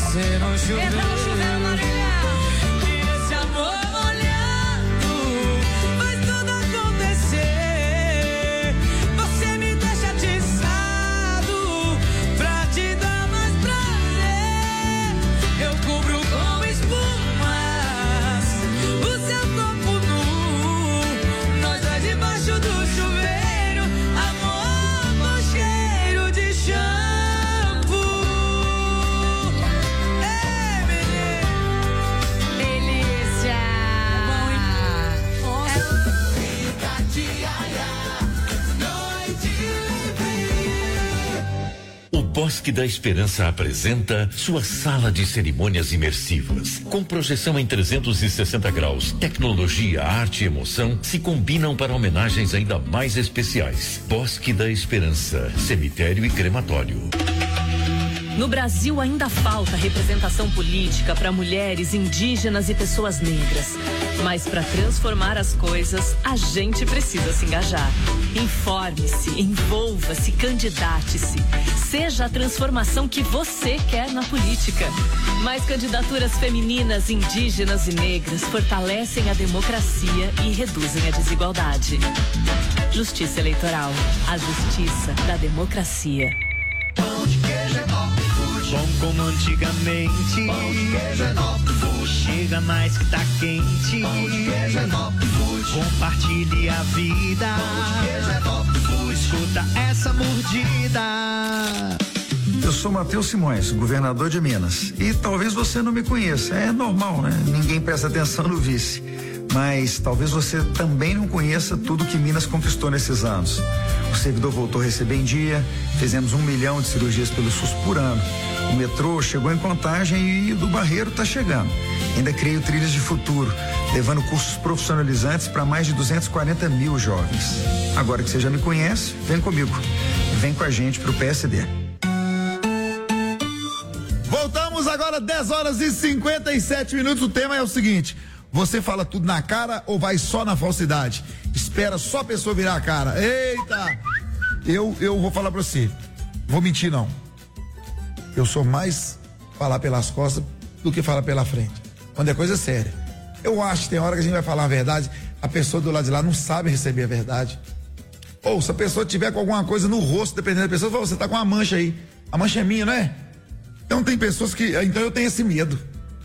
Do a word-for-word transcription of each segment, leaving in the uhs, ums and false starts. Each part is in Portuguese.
você não choveu. Entra no chuveiro, Marília. E esse amor molhado faz tudo acontecer. Você me deixa atiçado pra te dar mais prazer. Eu cubro com espumas o seu corpo nu. Nós dois debaixo do chuveiro, amor com cheiro de shampoo. Ei, menino. Delícia. O Bosque da Esperança apresenta sua sala de cerimônias imersivas. Com projeção em trezentos e sessenta graus, tecnologia, arte e emoção se combinam para homenagens ainda mais especiais. Bosque da Esperança, cemitério e crematório. No Brasil ainda falta representação política para mulheres, indígenas e pessoas negras. Mas para transformar as coisas, a gente precisa se engajar. Informe-se, envolva-se, candidate-se. Seja a transformação que você quer na política. Mais candidaturas femininas, indígenas e negras fortalecem a democracia e reduzem a desigualdade. Justiça Eleitoral, a justiça da democracia. Pão de queijo é Top Food. Bom como antigamente. Pão de queijo é Top Food. Chega mais que tá quente. Pão de queijo é Top Food. Compartilhe a vida. Pão de queijo é Top Food. Escuta essa mordida. Eu sou Matheus Simões, governador de Minas. E talvez você não me conheça. É normal, né? Ninguém presta atenção no vice. Mas talvez você também não conheça tudo que Minas conquistou nesses anos. O servidor voltou a receber em dia, fizemos um milhão de cirurgias pelo SUS por ano. O metrô chegou em Contagem e do Barreiro está chegando. Ainda criei o Trilhas de Futuro, levando cursos profissionalizantes para mais de duzentos e quarenta mil jovens. Agora que você já me conhece, vem comigo. Vem com a gente pro P S D. Voltamos agora, dez horas e cinquenta e sete minutos. O tema é o seguinte: você fala tudo na cara ou vai só na falsidade? Espera só a pessoa virar a cara. Eita! Eu, eu vou falar pra você. Vou mentir, não. Eu sou mais falar pelas costas do que falar pela frente. Quando é coisa séria. Eu acho que tem hora que a gente vai falar a verdade, a pessoa do lado de lá não sabe receber a verdade. Ou se a pessoa tiver com alguma coisa no rosto, dependendo da pessoa, fala, você tá com uma mancha aí. A mancha é minha, não é? Então tem pessoas que... Então eu tenho esse medo.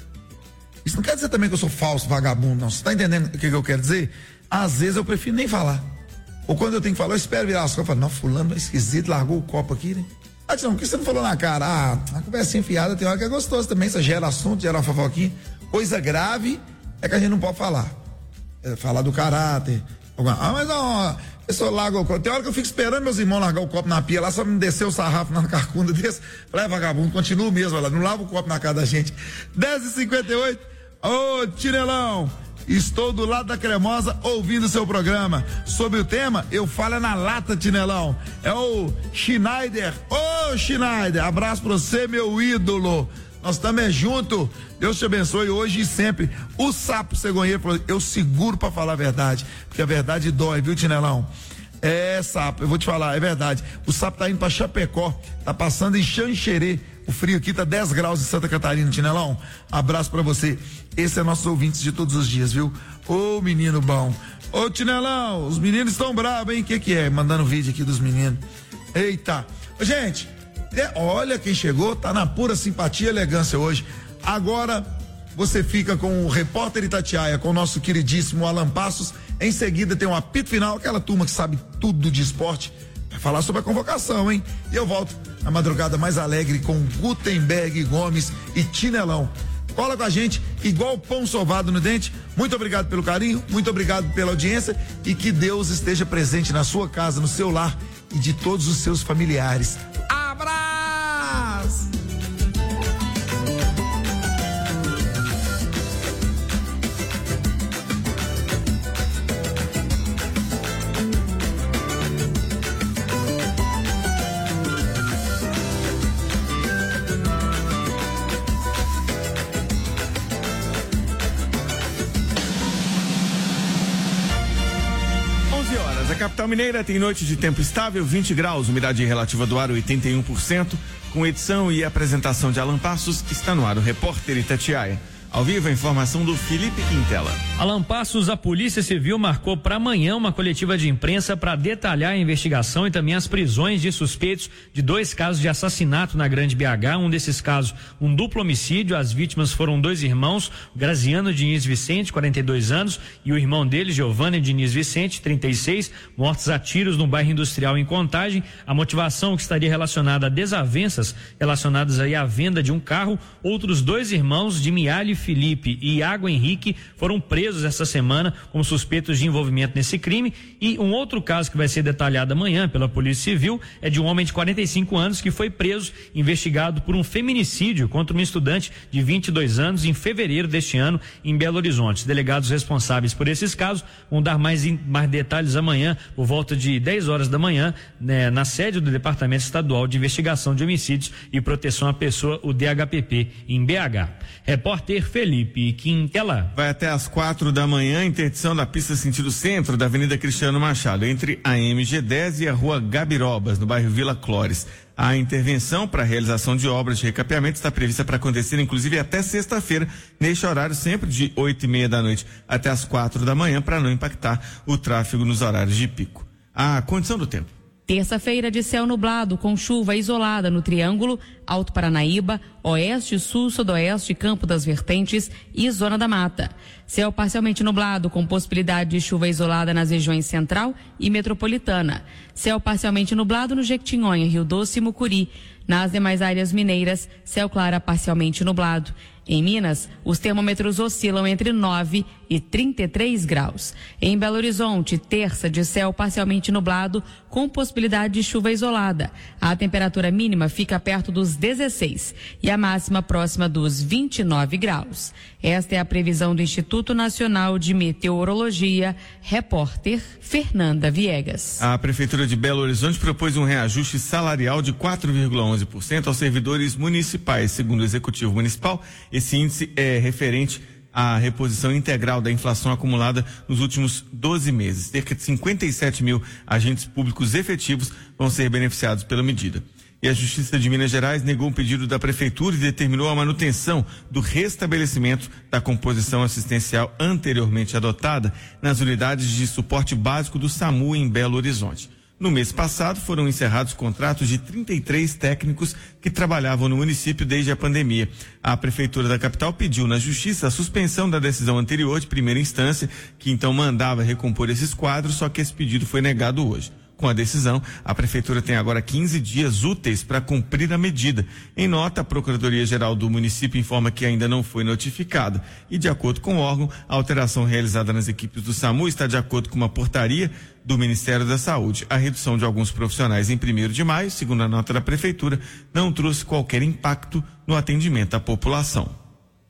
Isso não quer dizer também que eu sou falso, vagabundo, não. Você tá entendendo o que, que eu quero dizer? Às vezes eu prefiro nem falar. Ou quando eu tenho que falar, eu espero virar as costas. Eu falo, não, fulano é esquisito, largou o copo aqui, né? Ah, não, por que você não falou na cara? Ah, a conversinha enfiada tem hora que é gostoso também. Você gera assunto, gera uma fofoquinha. Coisa grave é que a gente não pode falar. É falar do caráter. Ah, mas não, a pessoa larga o copo. Tem hora que eu fico esperando meus irmãos largar o copo na pia lá, só me descer o sarrafo na carcunda desse. Falei, é vagabundo, continua mesmo, lá, não lava o copo na cara da gente. dez e cinquenta e oito. Ô, Tinelão, estou do lado da Cremosa ouvindo seu programa. Sobre o tema, eu falo é na lata, Tinelão. É o Schneider. Ô, Schneider, abraço pra você, meu ídolo. Nós estamos é junto. Deus te abençoe hoje e sempre. O Sapo Cegonheiro falou, eu seguro pra falar a verdade, porque a verdade dói, viu, Tinelão? É, Sapo, eu vou te falar, é verdade. O Sapo tá indo pra Chapecó, tá passando em Xanxerê. O frio aqui tá dez graus em Santa Catarina, Tinelão. Abraço pra você. Esse é nossos ouvintes de todos os dias, viu? Ô, menino bom. Ô, Tinelão, os meninos estão bravos, hein? O que que é? Mandando vídeo aqui dos meninos. Eita. Ô, gente, é, olha quem chegou, tá na pura simpatia e elegância hoje. Agora você fica com o repórter Itatiaia, com o nosso queridíssimo Alan Passos. Em seguida tem um apito final, aquela turma que sabe tudo de esporte, vai falar sobre a convocação, hein? E eu volto na madrugada mais alegre com Gutenberg Gomes e Tinelão. Cola com a gente, igual pão sovado no dente. Muito obrigado pelo carinho, muito obrigado pela audiência e que Deus esteja presente na sua casa, no seu lar e de todos os seus familiares. Abraço! A capital mineira tem noite de tempo estável, vinte graus, umidade relativa do ar oitenta e um por cento. Com edição e apresentação de Alan Passos, está no ar o Repórter Itatiaia. Ao vivo, a informação do Felipe Quintela. Alan Passos, a Polícia Civil marcou para amanhã uma coletiva de imprensa para detalhar a investigação e também as prisões de suspeitos de dois casos de assassinato na Grande B H. Um desses casos, um duplo homicídio. As vítimas foram dois irmãos, Graziano Diniz Vicente, quarenta e dois anos, e o irmão dele, Giovanni Diniz Vicente, trinta e seis, mortos a tiros no bairro Industrial em Contagem. A motivação que estaria relacionada a desavenças relacionadas aí à venda de um carro. Outros dois irmãos, de Mialho Felipe e Iago Henrique, foram presos essa semana como suspeitos de envolvimento nesse crime. E um outro caso que vai ser detalhado amanhã pela Polícia Civil é de um homem de quarenta e cinco anos que foi preso, investigado por um feminicídio contra uma estudante de vinte e dois anos em fevereiro deste ano em Belo Horizonte. Os delegados responsáveis por esses casos vão dar mais, mais detalhes amanhã por volta de dez horas da manhã, né, na sede do Departamento Estadual de Investigação de Homicídios e Proteção à Pessoa, o D H P P, em B H. Repórter Felipe Quintela. Vai até às quatro da manhã, interdição da pista sentido centro da Avenida Cristiano Machado, entre a M G dez e a Rua Gabirobas, no bairro Vila Clores. A intervenção para a realização de obras de recapeamento está prevista para acontecer, inclusive, até sexta-feira, neste horário, sempre de oito e meia da noite até às quatro da manhã, para não impactar o tráfego nos horários de pico. A condição do tempo. Terça-feira de céu nublado, com chuva isolada no Triângulo, Alto Paranaíba, Oeste, Sul, Sudoeste, Campo das Vertentes e Zona da Mata. Céu parcialmente nublado, com possibilidade de chuva isolada nas regiões Central e Metropolitana. Céu parcialmente nublado no Jequitinhonha, Rio Doce e Mucuri. Nas demais áreas mineiras, céu claro a parcialmente nublado. Em Minas, os termômetros oscilam entre nove e trinta e três graus. Em Belo Horizonte, terça de céu parcialmente nublado, com possibilidade de chuva isolada. A temperatura mínima fica perto dos dezesseis e a máxima próxima dos vinte e nove graus. Esta é a previsão do Instituto Nacional de Meteorologia. Repórter Fernanda Viegas. A Prefeitura de Belo Horizonte propôs um reajuste salarial de quatro vírgula onze por cento aos servidores municipais. Segundo o Executivo Municipal, esse índice é referente à reposição integral da inflação acumulada nos últimos doze meses. Cerca de cinquenta e sete mil agentes públicos efetivos vão ser beneficiados pela medida. E a Justiça de Minas Gerais negou um pedido da Prefeitura e determinou a manutenção do restabelecimento da composição assistencial anteriormente adotada nas unidades de suporte básico do SAMU em Belo Horizonte. No mês passado, foram encerrados contratos de trinta e três técnicos que trabalhavam no município desde a pandemia. A Prefeitura da capital pediu na Justiça a suspensão da decisão anterior de primeira instância, que então mandava recompor esses quadros, só que esse pedido foi negado hoje. Com a decisão, a Prefeitura tem agora quinze dias úteis para cumprir a medida. Em nota, a Procuradoria-Geral do município informa que ainda não foi notificada. E, de acordo com o órgão, a alteração realizada nas equipes do SAMU está de acordo com uma portaria do Ministério da Saúde. A redução de alguns profissionais em primeiro de maio, segundo a nota da Prefeitura, não trouxe qualquer impacto no atendimento à população.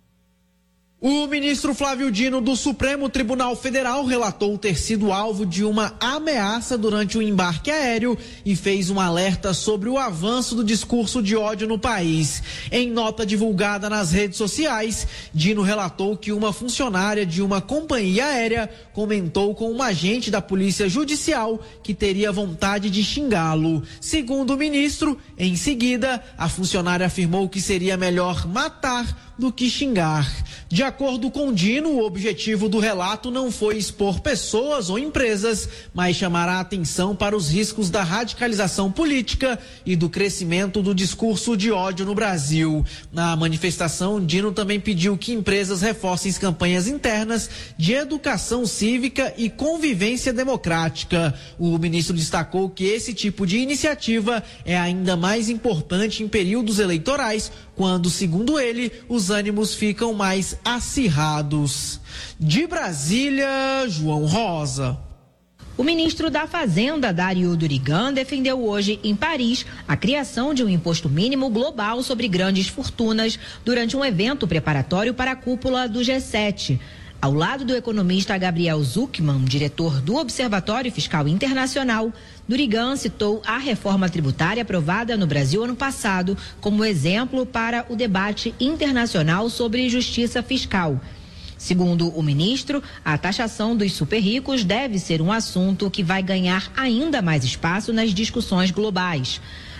O ministro Flávio Dino do Supremo Tribunal Federal relatou ter sido alvo de uma ameaça durante o embarque aéreo e fez um alerta sobre o avanço do discurso de ódio no país. Em nota divulgada nas redes sociais, Dino relatou que uma funcionária de uma companhia aérea comentou com um agente da Polícia Judicial que teria vontade de xingá-lo. Segundo o ministro, em seguida, a funcionária afirmou que seria melhor matar do que xingar. De acordo com Dino, o objetivo do relato não foi expor pessoas ou empresas, mas chamar a atenção para os riscos da radicalização política e do crescimento do discurso de ódio no Brasil. Na manifestação, Dino também pediu que empresas reforcem as campanhas internas de educação cívica e convivência democrática. O ministro destacou que esse tipo de iniciativa é ainda mais importante em períodos eleitorais, quando, segundo ele, os ânimos ficam mais acirrados. De Brasília, João Rosa. O ministro da Fazenda, Dario Durigan, defendeu hoje em Paris a criação de um imposto mínimo global sobre grandes fortunas durante um evento preparatório para a cúpula do G sete. Ao lado do economista Gabriel Zucman, diretor do Observatório Fiscal Internacional, Durigan citou a reforma tributária aprovada no Brasil ano passado como exemplo para o debate internacional sobre justiça fiscal. Segundo o ministro, a taxação dos super-ricos deve ser um assunto que vai ganhar ainda mais espaço nas discussões globais.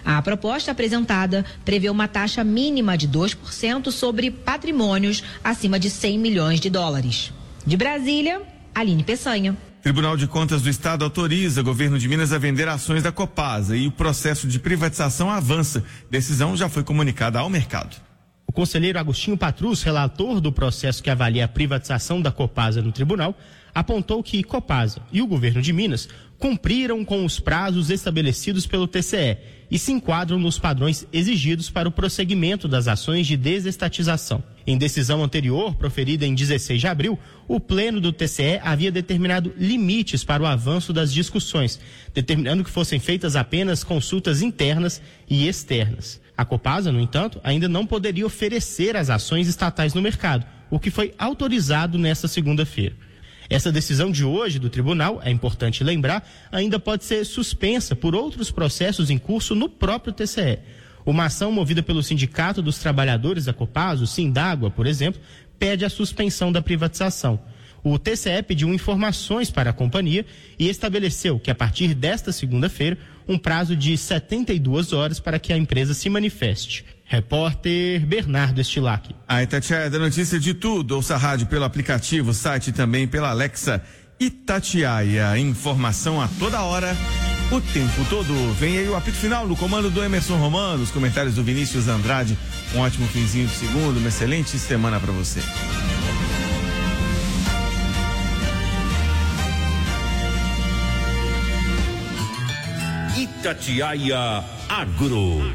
A proposta apresentada prevê uma taxa mínima de dois por cento sobre patrimônios acima de cem milhões de dólares. De Brasília, Aline Peçanha. Tribunal de Contas do Estado autoriza o governo de Minas a vender ações da Copasa e o processo de privatização avança. Decisão já foi comunicada ao mercado. O conselheiro Agostinho Patrus, relator do processo que avalia a privatização da Copasa no tribunal, apontou que Copasa e o governo de Minas cumpriram com os prazos estabelecidos pelo T C E e se enquadram nos padrões exigidos para o prosseguimento das ações de desestatização. Em decisão anterior, proferida em dezesseis de abril, o Pleno do T C E havia determinado limites para o avanço das discussões, determinando que fossem feitas apenas consultas internas e externas. A Copasa, no entanto, ainda não poderia oferecer as ações estatais no mercado, o que foi autorizado nesta segunda-feira. Essa decisão de hoje do tribunal, é importante lembrar, ainda pode ser suspensa por outros processos em curso no próprio T C E. Uma ação movida pelo Sindicato dos Trabalhadores da Copasa, o Sindágua, por exemplo, pede a suspensão da privatização. O T C E pediu informações para a companhia e estabeleceu que, a partir desta segunda-feira, um prazo de setenta e duas horas para que a empresa se manifeste. Repórter Bernardo Estilac. A Itatiaia da notícia de tudo. Ouça a rádio pelo aplicativo, site e também pela Alexa. Itatiaia, informação a toda hora, o tempo todo. Vem aí o apito final no comando do Emerson Romano, os comentários do Vinícius Andrade. Um ótimo finzinho de segundo, uma excelente semana para você. Itatiaia Agro.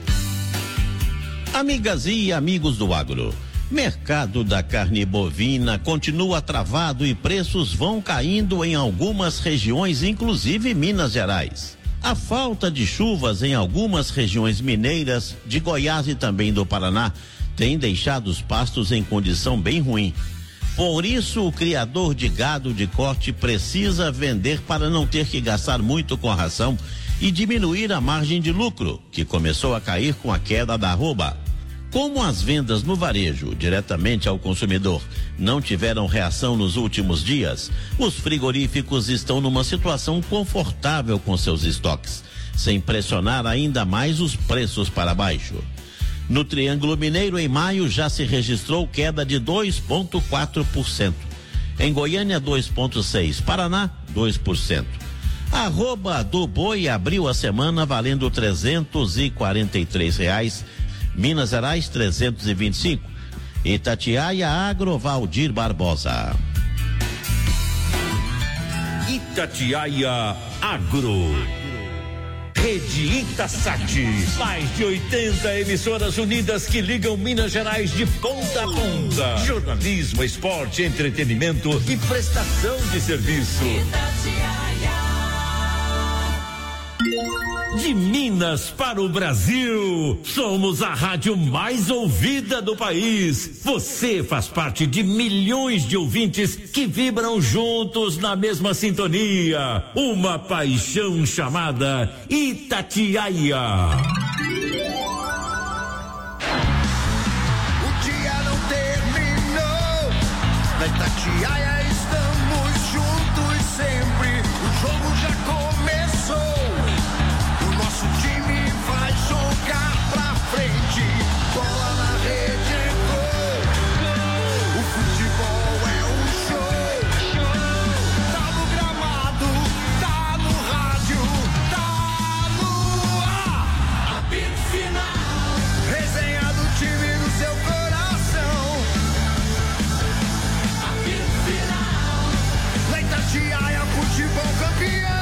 Amigas e amigos do agro, mercado da carne bovina continua travado e preços vão caindo em algumas regiões, inclusive Minas Gerais. A falta de chuvas em algumas regiões mineiras de Goiás e também do Paraná tem deixado os pastos em condição bem ruim. Por isso, o criador de gado de corte precisa vender para não ter que gastar muito com a ração e diminuir a margem de lucro, que começou a cair com a queda da arroba. Como as vendas no varejo, diretamente ao consumidor, não tiveram reação nos últimos dias, os frigoríficos estão numa situação confortável com seus estoques, sem pressionar ainda mais os preços para baixo. No Triângulo Mineiro, em maio, já se registrou queda de dois vírgula quatro por cento. Em Goiânia, dois vírgula seis por cento. Paraná, dois por cento. A arroba do boi abriu a semana valendo trezentos e quarenta e três reais. Minas Gerais, trezentos e vinte e cinco. Itatiaia Agro, Valdir Barbosa. Itatiaia Agro. Rede Itasat. Mais de oitenta emissoras unidas que ligam Minas Gerais de ponta a ponta. Jornalismo, esporte, entretenimento e prestação de serviço. De Minas para o Brasil, somos a rádio mais ouvida do país. Você faz parte de milhões de ouvintes que vibram juntos na mesma sintonia. Uma paixão chamada Itatiaia. O dia não terminou. Na Itatiaia estamos juntos sempre. O jogo já começou. Nosso time vai jogar pra frente, bola na rede, é gol. O futebol é um show. Tá no gramado, tá no rádio, tá no ar. Apito final, resenha do time no seu coração. Apito final, na Itatiaia, futebol campeão.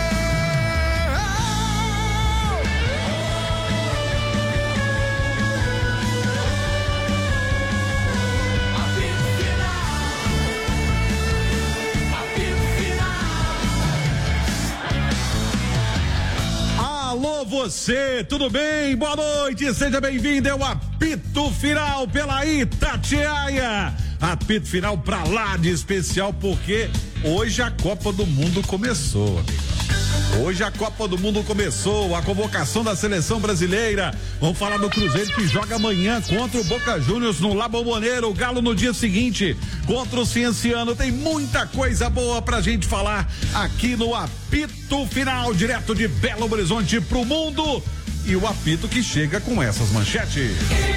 Alô você, tudo bem? Boa noite, seja bem-vindo ao apito final pela Itatiaia. Apito final pra lá de especial porque hoje a Copa do Mundo começou, amigo. Hoje a Copa do Mundo começou, a convocação da seleção brasileira. Vamos falar do Cruzeiro que joga amanhã contra o Boca Juniors no La Bombonera, o Galo no dia seguinte contra o Cienciano. Tem muita coisa boa pra gente falar aqui no apito final, direto de Belo Horizonte pro mundo. e o apito que chega com essas manchetes.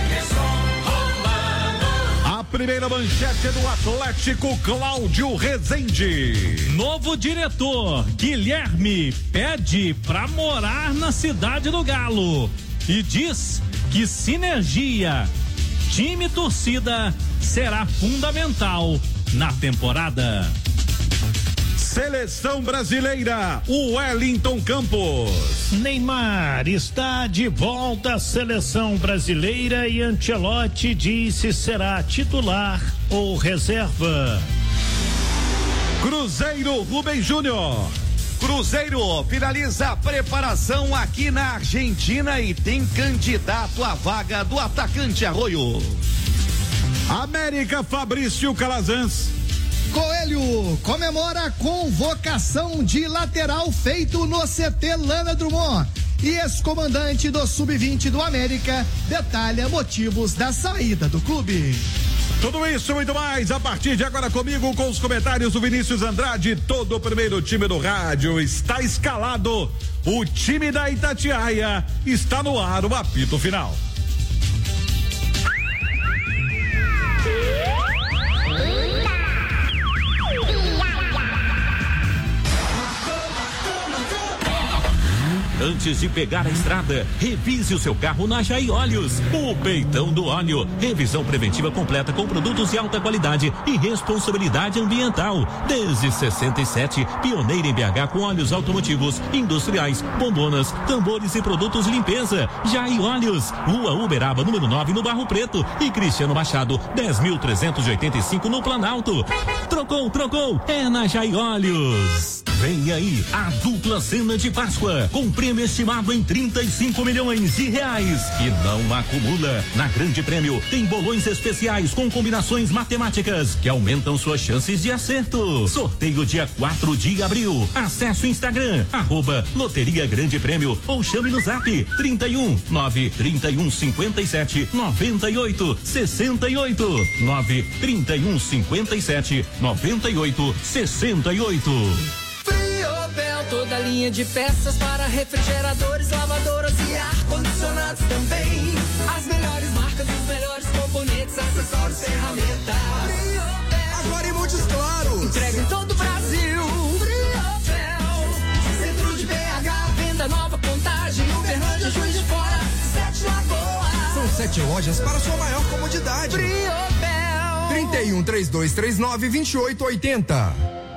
A primeira manchete é do Atlético, Cláudio Rezende. Novo diretor, Guilherme, pede pra morar na cidade do Galo e diz que sinergia, time e torcida será fundamental na temporada. Seleção brasileira, o Wellington Campos. Neymar está de volta à seleção brasileira e Ancelotti disse será titular ou reserva. Cruzeiro, Rubem Júnior. Cruzeiro finaliza a preparação aqui na Argentina e tem candidato à vaga do atacante Arroio. América, Fabrício Calazans. Coelho comemora a convocação de lateral feito no C T Lana Drummond. E ex-comandante do sub vinte do América detalha motivos da saída do clube. Tudo isso e muito mais a partir de agora comigo com os comentários do Vinícius Andrade. Todo o primeiro time do rádio está escalado. O time da Itatiaia está no ar, o apito final. Antes de pegar a estrada, revise o seu carro na Jai Óleos. O peitão do óleo. Revisão preventiva completa com produtos de alta qualidade e responsabilidade ambiental. Desde sessenta e sete, pioneira em B H com óleos automotivos, industriais, bombonas, tambores e produtos de limpeza. Jai Óleos, Rua Uberaba, número nove, no Barro Preto. E Cristiano Machado, dez mil trezentos e oitenta e cinco, no Planalto. Trocou, trocou, é na Jai Óleos. Vem aí a dupla cena de Páscoa, com prêmio estimado em trinta e cinco milhões de reais. E não acumula. Na Grande Prêmio tem bolões especiais com combinações matemáticas que aumentam suas chances de acerto. Sorteio dia quatro de abril. Acesse o Instagram, arroba Loteria Grande Prêmio, ou chame no zap trinta e um, nove trinta e um, cinquenta e sete, noventa e oito, sessenta e oito, nove trinta e um, cinquenta e sete, noventa e oito, sessenta e oito. Toda linha de peças para refrigeradores, lavadoras e ar-condicionados também. As melhores marcas, os melhores componentes, acessórios, ferramentas. Agora em Montes Claros. Entrega em todo o Brasil. Friopel. Centro de B H, venda nova, Contagem, Uberlândia, Juiz de Fora, Sete Lagoas. São sete lojas para sua maior comodidade. Friopel. trinta e um, trinta e dois, trinta e nove, vinte e oito, oitenta.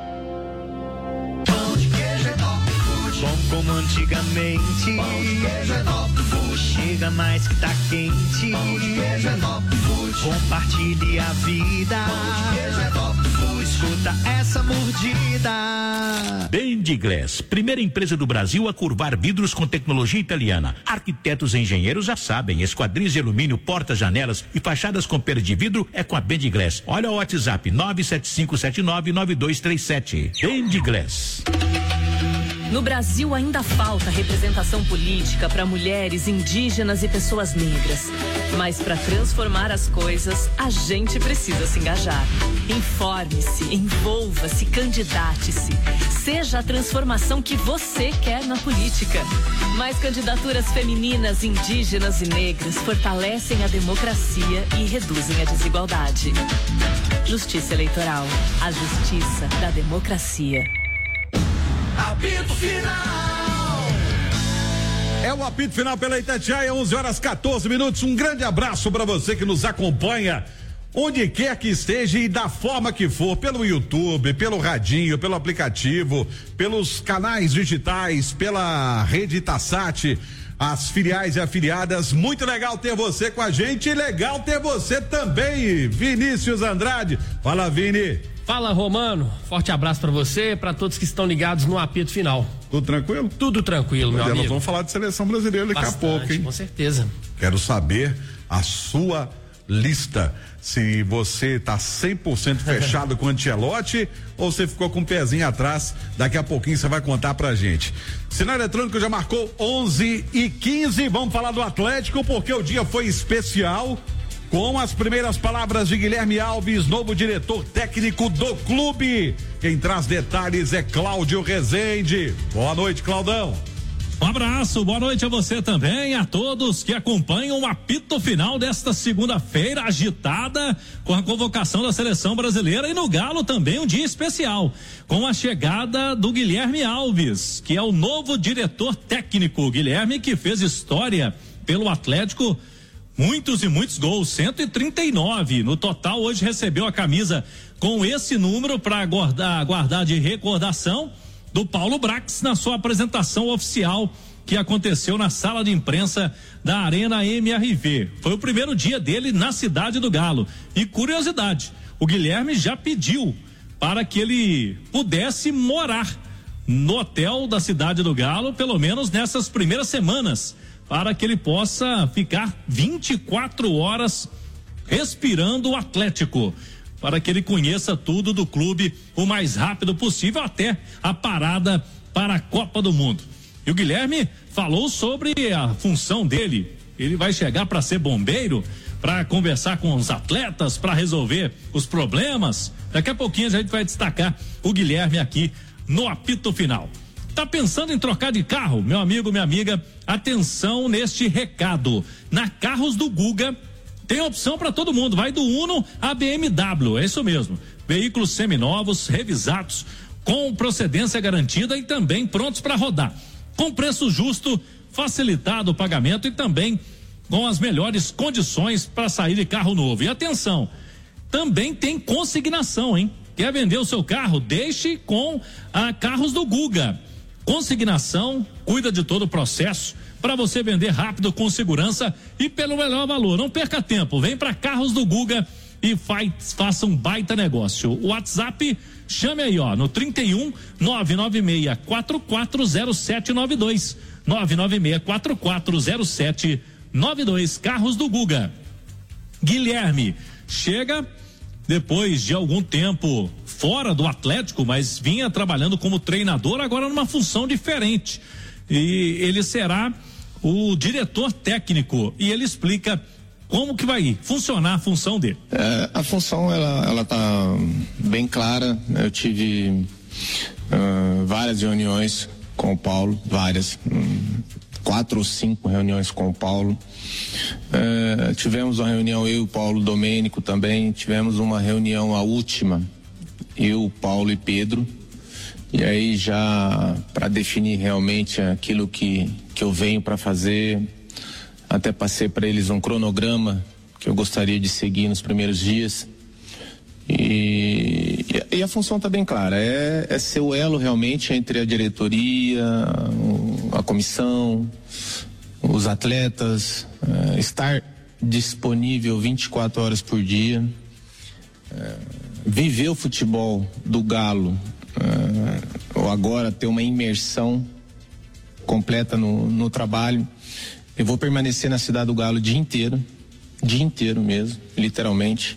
Bom como antigamente. Pão de queijo é Top Food. Chega mais que tá quente. Pão de queijo é Top Food. Compartilhe a vida. Pão de queijo é Top Food. Escuta essa mordida. Bendiglass, primeira empresa do Brasil a curvar vidros com tecnologia italiana. Arquitetos e engenheiros já sabem, esquadrias de alumínio, portas, janelas e fachadas com pele de vidro é com a Bendiglass. Olha o WhatsApp nove sete cinco sete nove nove dois três sete. Bendiglass. No Brasil ainda falta representação política para mulheres, indígenas e pessoas negras. Mas para transformar as coisas, a gente precisa se engajar. Informe-se, envolva-se, candidate-se. Seja a transformação que você quer na política. Mais candidaturas femininas, indígenas e negras fortalecem a democracia e reduzem a desigualdade. Justiça Eleitoral, a justiça da democracia. Apito final. É o apito final pela Itatiaia, onze horas quatorze minutos. Um grande abraço para você que nos acompanha onde quer que esteja e da forma que for, pelo YouTube, pelo radinho, pelo aplicativo, pelos canais digitais, pela rede Itasat, as filiais e afiliadas. Muito legal ter você com a gente e legal ter você também, Vinícius Andrade. Fala, Vini. Fala, Romano. Forte abraço pra você, pra todos que estão ligados no apito final. Tudo tranquilo? Tudo tranquilo, meu Nós amigo. vamos falar de seleção brasileira daqui Bastante, a pouco, hein? Com certeza. Quero saber a sua lista. Se você tá cem por cento fechado com o Ancelotti ou você ficou com o pezinho atrás, daqui a pouquinho você vai contar pra gente. Sinal eletrônico já marcou onze e quinze. Vamos falar do Atlético porque o dia foi especial. Com as primeiras palavras de Guilherme Alves, novo diretor técnico do clube. Quem traz detalhes é Cláudio Rezende. Boa noite, Claudão. Um abraço, boa noite a você também, a todos que acompanham o apito final desta segunda-feira agitada com a convocação da seleção brasileira e no Galo também um dia especial, com a chegada do Guilherme Alves, que é o novo diretor técnico. Guilherme que fez história pelo Atlético, muitos e muitos gols, cento e trinta e nove no total. Hoje recebeu a camisa com esse número para guardar, guardar de recordação do Paulo Brax na sua apresentação oficial que aconteceu na sala de imprensa da Arena M R V. Foi o primeiro dia dele na cidade do Galo. E curiosidade, o Guilherme já pediu para que ele pudesse morar no hotel da cidade do Galo, pelo menos nessas primeiras semanas, para que ele possa ficar vinte e quatro horas respirando o Atlético, para que ele conheça tudo do clube o mais rápido possível, até a parada para a Copa do Mundo. E o Guilherme falou sobre a função dele. Ele vai chegar para ser bombeiro, para conversar com os atletas, para resolver os problemas. Daqui a pouquinho a gente vai destacar o Guilherme aqui no apito final. Tá pensando em trocar de carro? Meu amigo, minha amiga, atenção neste recado. Na Carros do Guga tem opção para todo mundo, vai do Uno a B M W, é isso mesmo. Veículos seminovos, revisados, com procedência garantida e também prontos para rodar. Com preço justo, facilitado o pagamento e também com as melhores condições para sair de carro novo. E atenção, também tem consignação, hein? Quer vender o seu carro? Deixe com a Carros do Guga. Consignação, cuida de todo o processo para você vender rápido, com segurança e pelo melhor valor. Não perca tempo, vem para Carros do Guga e faz, faça um baita negócio. O WhatsApp, chame aí, ó, no trinta e um, nove nove seis quatro quatro zero sete nove dois, nove nove seis quatro quatro zero sete nove dois. Carros do Guga. Guilherme chega depois de algum tempo fora do Atlético, mas vinha trabalhando como treinador, agora numa função diferente. E ele será o diretor técnico e ele explica como que vai funcionar a função dele. É, a função ela ela tá bem clara. Eu tive uh, várias reuniões com o Paulo, várias, um, quatro ou cinco reuniões com o Paulo. Uh, tivemos uma reunião eu, Paulo, Domênico também. Tivemos uma reunião, a última, eu, Paulo e Pedro. E aí já para definir realmente aquilo que que eu venho para fazer. Até passei para eles um cronograma que eu gostaria de seguir nos primeiros dias. E, e a função está bem clara, é, é ser o elo realmente entre a diretoria, a comissão, os atletas, é, estar disponível vinte e quatro horas por dia, é, viver o futebol do Galo, é, ou agora ter uma imersão completa no, no trabalho. Eu vou permanecer na cidade do Galo o dia inteiro, dia inteiro mesmo, literalmente.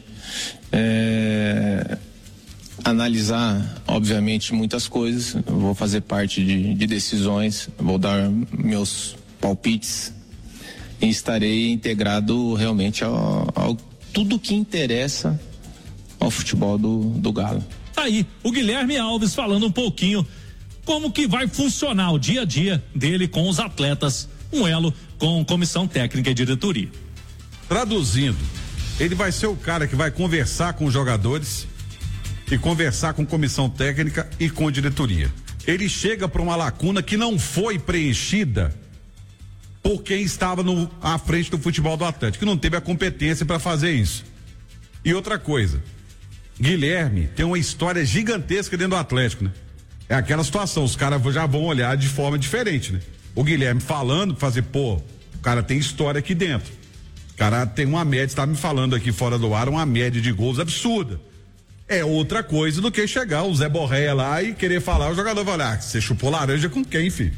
É, analisar, obviamente, muitas coisas. Eu vou fazer parte de, de decisões, vou dar meus palpites e estarei integrado realmente ao, ao tudo que interessa ao futebol do, do Galo. Tá aí o Guilherme Alves falando um pouquinho como que vai funcionar o dia a dia dele com os atletas, um elo com comissão técnica e diretoria. Traduzindo, ele vai ser o cara que vai conversar com os jogadores e conversar com comissão técnica e com diretoria. Ele chega para uma lacuna que não foi preenchida por quem estava no, à frente do futebol do Atlético, que não teve a competência para fazer isso. E outra coisa, Guilherme tem uma história gigantesca dentro do Atlético, né? É aquela situação, os caras já vão olhar de forma diferente, né? O Guilherme falando, fazer, pô, o cara tem história aqui dentro. O cara tem uma média, está me falando aqui fora do ar, uma média de gols absurda. É outra coisa do que chegar o Zé Borréia lá e querer falar, o jogador vai olhar, você chupou laranja com quem, filho?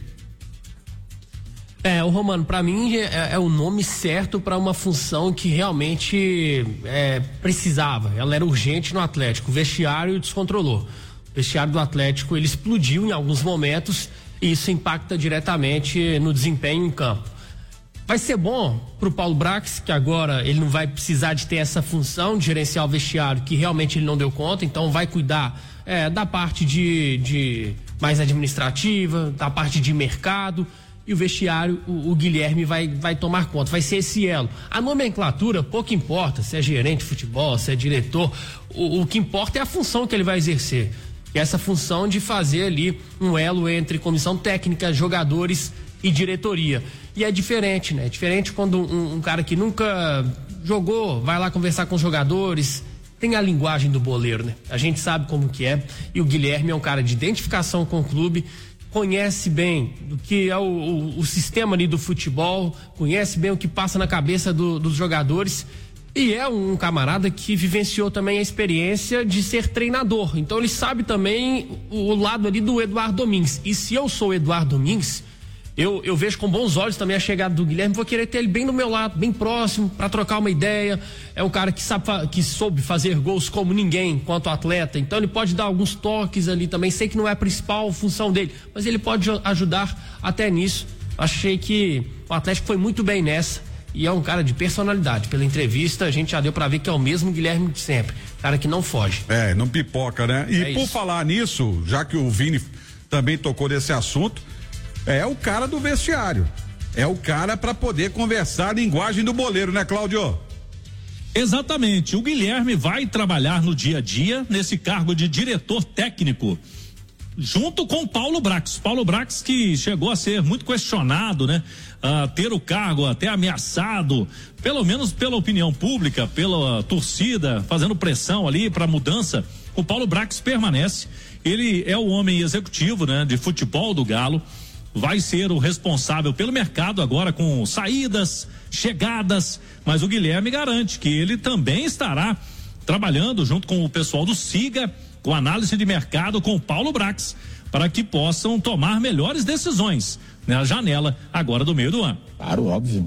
É, o Romano, pra mim é, é o nome certo para uma função que realmente é, precisava. Ela era urgente no Atlético. O vestiário descontrolou. O vestiário do Atlético, ele explodiu em alguns momentos e isso impacta diretamente no desempenho em campo. Vai ser bom pro Paulo Brax, que agora ele não vai precisar de ter essa função de gerenciar o vestiário, que realmente ele não deu conta, então vai cuidar é, da parte de, de mais administrativa, da parte de mercado. e o vestiário, o, o Guilherme vai, vai tomar conta, vai ser esse elo. A nomenclatura pouco importa, se é gerente de futebol, se é diretor, o, o que importa é a função que ele vai exercer, que é essa função de fazer ali um elo entre comissão técnica, jogadores e diretoria. E é diferente, né? É diferente quando um, um cara que nunca jogou, vai lá conversar com os jogadores, tem a linguagem do boleiro, né? A gente sabe como que é, e o Guilherme é um cara de identificação com o clube, conhece bem do que é o, o, o sistema ali do futebol, conhece bem o que passa na cabeça do, dos jogadores, e é um camarada que vivenciou também a experiência de ser treinador, então ele sabe também o, o lado ali do Eduardo Domingues. E se eu sou o Eduardo Domingues, eu, eu vejo com bons olhos também a chegada do Guilherme, vou querer ter ele bem do meu lado, bem próximo, para trocar uma ideia. É um cara que sabe, que soube fazer gols como ninguém quanto atleta, então ele pode dar alguns toques ali também, sei que não é a principal função dele, mas ele pode ajudar até nisso. Achei que o Atlético foi muito bem nessa, e é um cara de personalidade. Pela entrevista a gente já deu para ver que é o mesmo Guilherme de sempre, cara que não foge. É, não pipoca, né? E é por isso. falar nisso, já que o Vini também tocou nesse assunto, é o cara do vestiário. É o cara para poder conversar a linguagem do boleiro, né, Cláudio? Exatamente. O Guilherme vai trabalhar no dia a dia nesse cargo de diretor técnico, junto com Paulo Brax. Paulo Brax, que chegou a ser muito questionado, né? A ter o cargo até ameaçado, pelo menos pela opinião pública, pela torcida, fazendo pressão ali para mudança. O Paulo Brax permanece. Ele é o homem executivo, né? De futebol do Galo. Vai ser o responsável pelo mercado agora, com saídas, chegadas, mas o Guilherme garante que ele também estará trabalhando junto com o pessoal do SIGA, com análise de mercado, com o Paulo Brax, para que possam tomar melhores decisões na janela agora do meio do ano. Claro, óbvio.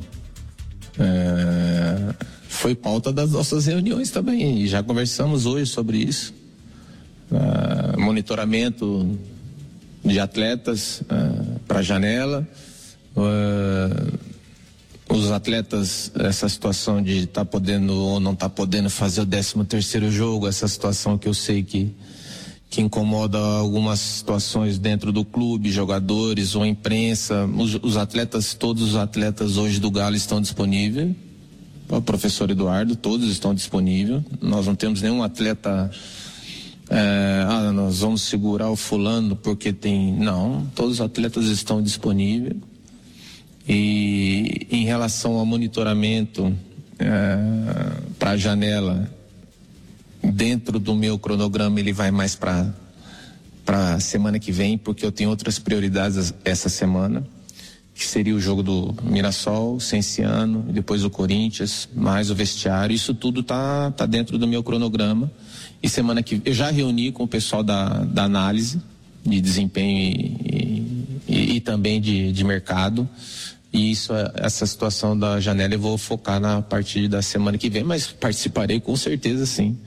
É, foi pauta das nossas reuniões também, e já conversamos hoje sobre isso. É, monitoramento de atletas uh, para a janela, uh, os atletas, essa situação de estar tá podendo ou não estar tá podendo fazer o décimo terceiro jogo, essa situação que eu sei que que incomoda algumas situações dentro do clube, jogadores ou imprensa. Os, os atletas, todos os atletas hoje do Galo estão disponíveis. O professor Eduardo, todos estão disponíveis. Nós não temos nenhum atleta É, ah, nós vamos segurar o fulano porque tem. Não, todos os atletas estão disponíveis. E em relação ao monitoramento é, para a janela, dentro do meu cronograma, ele vai mais para para semana que vem, porque eu tenho outras prioridades essa semana, que seria o jogo do Mirassol, Cienciano, e depois o Corinthians, mais o vestiário. Isso tudo tá tá dentro do meu cronograma. E semana que eu já reuni com o pessoal da, da análise de desempenho e, e, e também de, de mercado. E isso, essa situação da janela eu vou focar na partir da semana que vem, mas participarei com certeza, sim.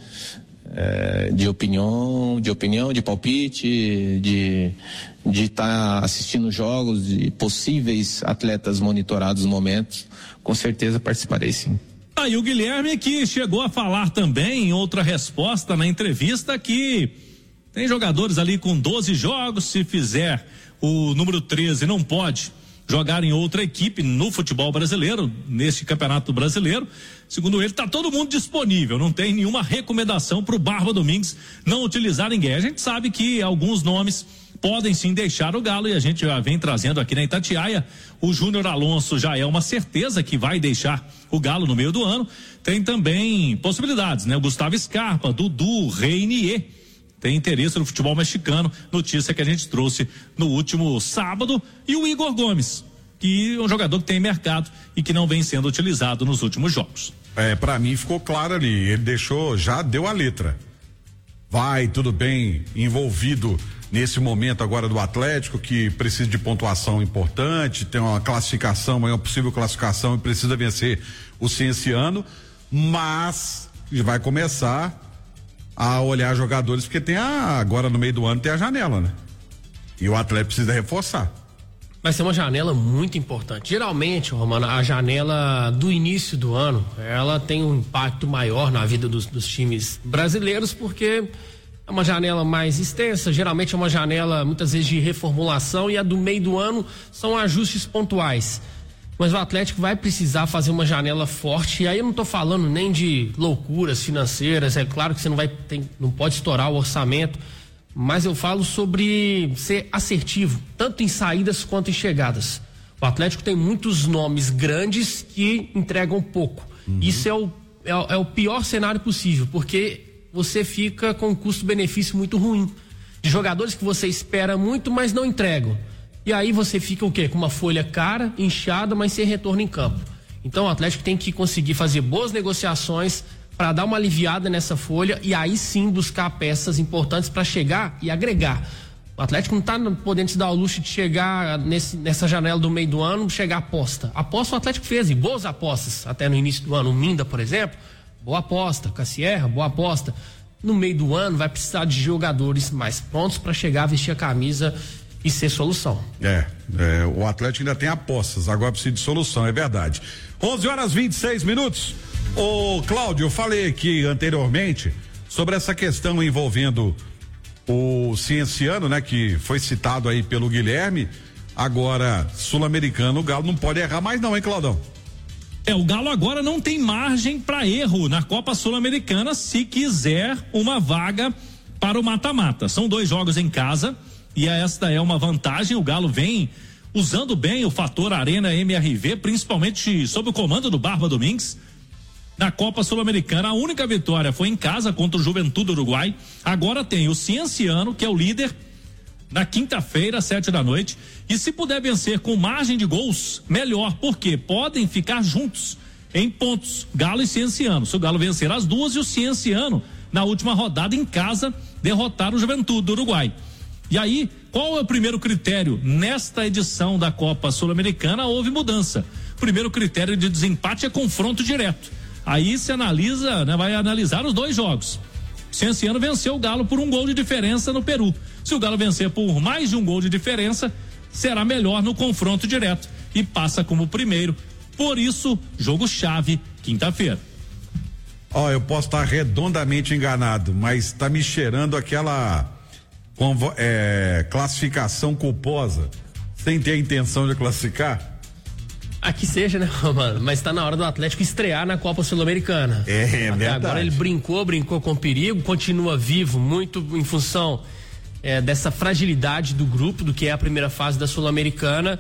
É, de opinião, de opinião, de palpite, de de estar tá assistindo jogos, de possíveis atletas monitorados no momento. Com certeza participarei, sim. Aí o Guilherme, que chegou a falar também em outra resposta na entrevista, que tem jogadores ali com doze jogos, se fizer o número treze não pode jogar em outra equipe no futebol brasileiro, neste campeonato brasileiro. Segundo ele, tá todo mundo disponível, não tem nenhuma recomendação para o Barba Domingues não utilizar ninguém. A gente sabe que alguns nomes podem sim deixar o Galo, e a gente já vem trazendo aqui na Itatiaia. O Júnior Alonso já é uma certeza que vai deixar o Galo no meio do ano. Tem também possibilidades, né? O Gustavo Scarpa, Dudu, Reinier, tem interesse no futebol mexicano, notícia que a gente trouxe no último sábado. E o Igor Gomes, que é um jogador que tem mercado e que não vem sendo utilizado nos últimos jogos. É, pra mim ficou claro ali, ele deixou, já deu a letra. Vai, tudo bem, envolvido nesse momento agora do Atlético, que precisa de pontuação importante, tem uma classificação, uma possível classificação, e precisa vencer o Cienciano, mas vai começar a olhar jogadores, porque tem a, agora no meio do ano tem a janela, né? E o Atlético precisa reforçar. Vai ser uma janela muito importante. Geralmente, Romano, a janela do início do ano, ela tem um impacto maior na vida dos, dos times brasileiros, porque é uma janela mais extensa, geralmente é uma janela muitas vezes de reformulação, e a do meio do ano são ajustes pontuais. Mas o Atlético vai precisar fazer uma janela forte, e aí eu não estou falando nem de loucuras financeiras, é claro que você não vai tem, não pode estourar o orçamento, mas eu falo sobre ser assertivo, tanto em saídas quanto em chegadas. O Atlético tem muitos nomes grandes que entregam pouco. Uhum. Isso é o, é, é o pior cenário possível, porque você fica com um custo-benefício muito ruim. De jogadores que você espera muito, mas não entregam. E aí você fica o quê? Com uma folha cara, inchada, mas sem retorno em campo. Então o Atlético tem que conseguir fazer boas negociações para dar uma aliviada nessa folha e aí sim buscar peças importantes para chegar e agregar. O Atlético não está podendo se dar o luxo de chegar nesse, nessa janela do meio do ano, chegar aposta. Aposta o Atlético fez, e boas apostas até no início do ano. O Minda, por exemplo, boa aposta. Cassierra, boa aposta. No meio do ano vai precisar de jogadores mais prontos para chegar a vestir a camisa e ser solução. É, é, o Atlético ainda tem apostas, agora precisa de solução, é verdade. onze horas e vinte e seis minutos. Ô Cláudio, eu falei aqui anteriormente sobre essa questão envolvendo o Cienciano, né, que foi citado aí pelo Guilherme. Agora, sul-americano, o Galo não pode errar mais não, hein, Claudão? É, o Galo agora não tem margem para erro na Copa Sul-Americana se quiser uma vaga para o mata-mata. São dois jogos em casa e esta é uma vantagem. O Galo vem usando bem o fator Arena M R V, principalmente sob o comando do Barba Domingues. Na Copa Sul-Americana, a única vitória foi em casa contra o Juventude do Uruguai. Agora tem o Cienciano, que é o líder, na quinta-feira, às sete da noite. E se puder vencer com margem de gols, melhor, porque podem ficar juntos em pontos, Galo e Cienciano. Se o Galo vencer as duas, e o Cienciano, na última rodada em casa, derrotar o Juventude do Uruguai. E aí, qual é o primeiro critério? Nesta edição da Copa Sul-Americana houve mudança. O primeiro critério de desempate é confronto direto. Aí se analisa, né, vai analisar os dois jogos. O Cienciano venceu o Galo por um gol de diferença no Peru. Se o Galo vencer por mais de um gol de diferença, será melhor no confronto direto e passa como primeiro. Por isso, jogo chave, quinta-feira. Ó, oh, eu posso estar redondamente enganado, mas está me cheirando aquela convo, é, classificação culposa, sem ter a intenção de classificar. Aqui seja, né, mano? Mas tá na hora do Atlético estrear na Copa Sul-Americana. É, é Até verdade. Agora ele brincou, brincou com perigo, continua vivo, muito em função é, dessa fragilidade do grupo, do que é a primeira fase da Sul-Americana,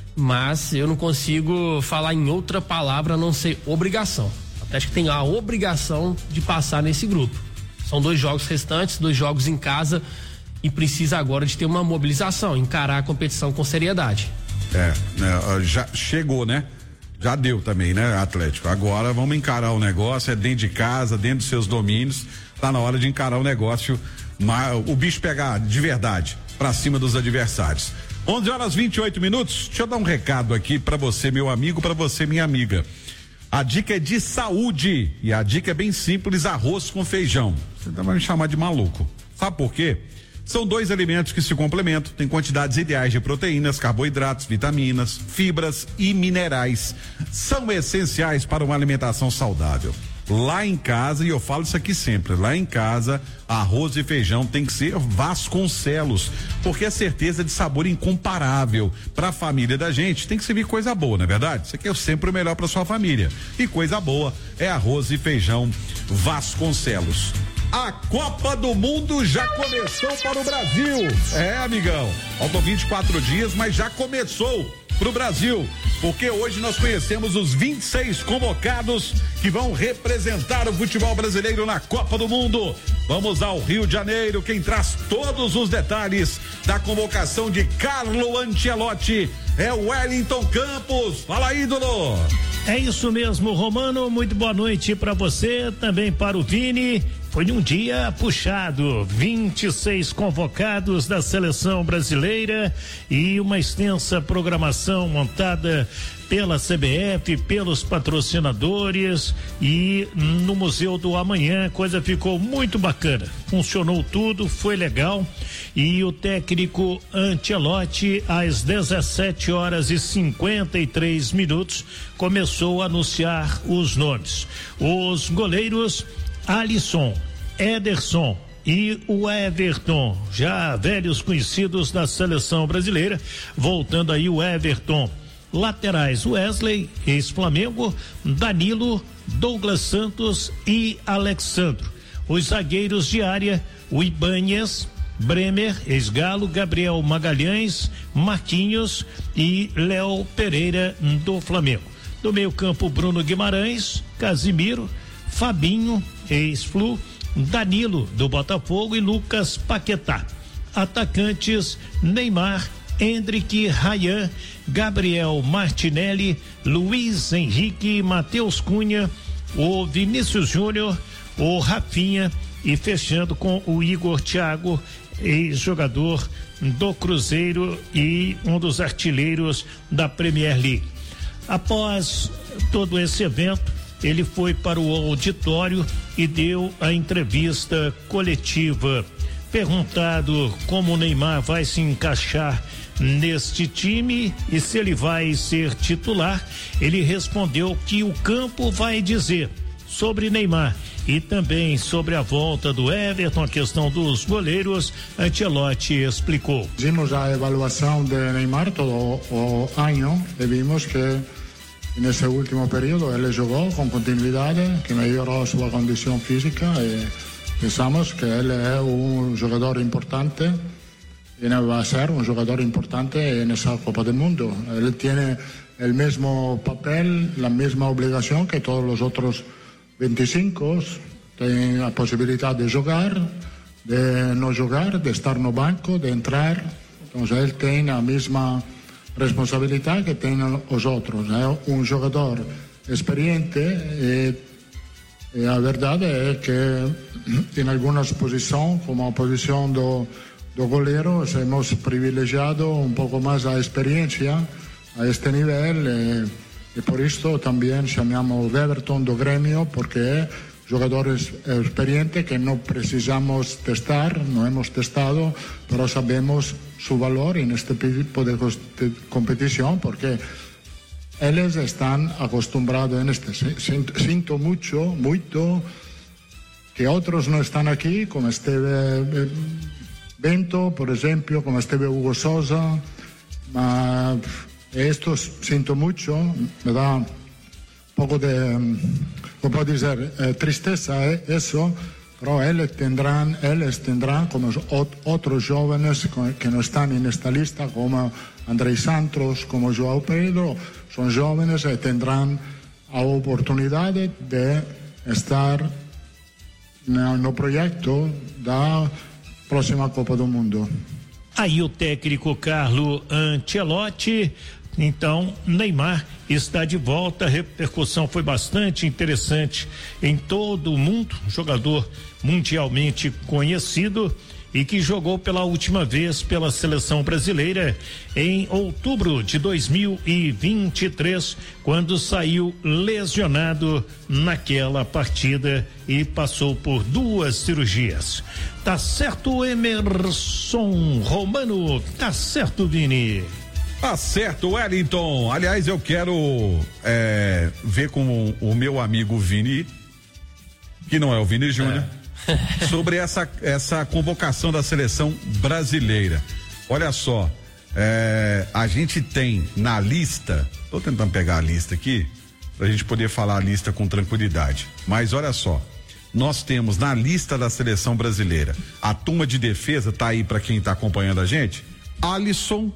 mas eu não consigo falar em outra palavra a não ser obrigação. O Atlético tem a obrigação de passar nesse grupo. São dois jogos restantes, dois jogos em casa, e precisa agora de ter uma mobilização, encarar a competição com seriedade. É, né, já chegou, né? Já deu também, né, Atlético? Agora vamos encarar o negócio, é dentro de casa, dentro dos seus domínios, tá na hora de encarar o negócio, mas, o bicho pegar de verdade pra cima dos adversários. onze horas e vinte e oito minutos, deixa eu dar um recado aqui pra você, meu amigo, pra você, minha amiga. A dica é de saúde e a dica é bem simples: arroz com feijão. Você vai me chamar de maluco. Sabe por quê? São dois alimentos que se complementam, têm quantidades ideais de proteínas, carboidratos, vitaminas, fibras e minerais. São essenciais para uma alimentação saudável. Lá em casa, e eu falo isso aqui sempre, lá em casa, arroz e feijão tem que ser Vasconcelos, porque é certeza de sabor incomparável. Para a família da gente, tem que servir coisa boa, não é verdade? Isso aqui é sempre o melhor para sua família. E coisa boa é arroz e feijão Vasconcelos. A Copa do Mundo já começou para o Brasil. É, amigão. Faltam vinte e quatro dias, mas já começou para o Brasil. Porque hoje nós conhecemos os vinte e seis convocados que vão representar o futebol brasileiro na Copa do Mundo. Vamos ao Rio de Janeiro. Quem traz todos os detalhes da convocação de Carlo Ancelotti é o Wellington Campos. Fala, ídolo. É isso mesmo, Romano. Muito boa noite para você, também para o Vini. Foi um dia puxado, vinte e seis convocados da seleção brasileira e uma extensa programação montada pela C B F, pelos patrocinadores, e no Museu do Amanhã a coisa ficou muito bacana. Funcionou tudo, foi legal, e o técnico Ancelotti, às dezessete horas e cinquenta e três minutos, começou a anunciar os nomes. Os goleiros: Alisson, Ederson, e o Everton, já velhos conhecidos da seleção brasileira. Voltando aí o Everton. Laterais: Wesley, ex-Flamengo, Danilo, Douglas Santos e Alexandro. Os zagueiros de área: o Ibanez, Bremer, ex-Galo, Gabriel Magalhães, Marquinhos e Léo Pereira do Flamengo. Do meio campo: Bruno Guimarães, Casimiro, Fabinho, ex-Flu, Danilo do Botafogo e Lucas Paquetá. Atacantes: Neymar, Endrick, Rayan, Gabriel Martinelli, Luiz Henrique, Matheus Cunha, o Vinícius Júnior, o Rafinha e fechando com o Igor Thiago, ex-jogador do Cruzeiro e um dos artilheiros da Premier League. Após todo esse evento, ele foi para o auditório e deu a entrevista coletiva. Perguntado como o Neymar vai se encaixar neste time e se ele vai ser titular, ele respondeu que o campo vai dizer sobre Neymar e também sobre a volta do Everton, a questão dos goleiros. Ancelotti explicou. Fizemos a avaliação de Neymar todo o ano e vimos que nesse último período ele jogou com continuidade, que melhorou sua condição física e pensamos que ele é um jogador importante e vai ser um jogador importante nessa Copa do Mundo. Ele tem o mesmo papel, a mesma obrigação que todos os outros veinticinco, tem a possibilidade de jogar, de não jogar, de estar no banco, de entrar. Então ele tem a mesma responsabilidade que tem os outros. É um jogador experiente e, e a verdade é que em algumas posições, como a posição do, do goleiro, hemos privilegiado um pouco mais a experiência a este nível e, e por isso também chamamos o Everton do Grêmio, porque é jogador experiente que não precisamos testar, não hemos testado, mas sabemos su valor neste tipo de competição, porque eles estão acostumados a este. Sinto muito, muito que outros não estão aqui, como esteve Bento, por exemplo, como esteve Hugo Sousa, mas estos sinto muito, me dá um pouco de, como pode dizer, eh, tristeza é eh, isso, pero eles tendrán, eles tendrán como os outros jovens que não estão nesta lista, como Andrei Santos, como João Pedro, são jovens e tendrán a oportunidade de estar no, no projeto da próxima Copa do Mundo. Aí o técnico Carlo Ancelotti. Então, Neymar está de volta. A repercussão foi bastante interessante em todo o mundo. Jogador mundialmente conhecido e que jogou pela última vez pela seleção brasileira em outubro de dois mil e vinte e três, quando saiu lesionado naquela partida e passou por duas cirurgias. Tá certo, Emerson Romano? Tá certo, Vini? Tá certo, Wellington. Aliás, eu quero é, ver com o, o meu amigo Vini, que não é o Vini Júnior, é. sobre essa, essa convocação da seleção brasileira. Olha só, é, a gente tem na lista, tô tentando pegar a lista aqui, pra gente poder falar a lista com tranquilidade, mas olha só, nós temos na lista da seleção brasileira, a turma de defesa tá aí pra quem tá acompanhando a gente, Alisson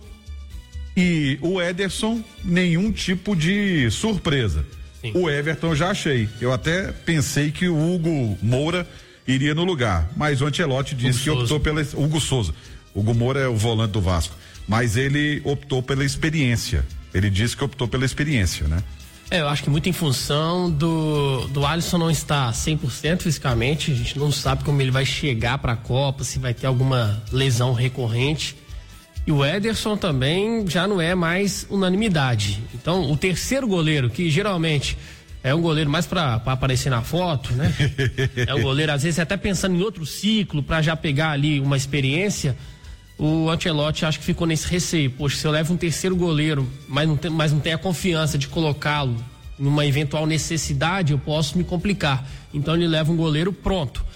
e o Ederson, nenhum tipo de surpresa. Sim. O Everton já achei. Eu até pensei que o Hugo Moura iria no lugar, mas o Ancelotti disse Hugo que optou Souza. pela Hugo Souza. Hugo Moura é o volante do Vasco, mas ele optou pela experiência. Ele disse que optou pela experiência, né? É, eu acho que muito em função do do Alisson não estar cem por cento fisicamente, a gente não sabe como ele vai chegar para a Copa, se vai ter alguma lesão recorrente. E o Ederson também já não é mais unanimidade. Então, o terceiro goleiro, que geralmente é um goleiro mais para aparecer na foto, né? É um goleiro, às vezes, até pensando em outro ciclo, para já pegar ali uma experiência. O Ancelotti acho que ficou nesse receio. Poxa, se eu levo um terceiro goleiro, mas não tem, mas não tem a confiança de colocá-lo em uma eventual necessidade, eu posso me complicar. Então, ele leva um goleiro pronto.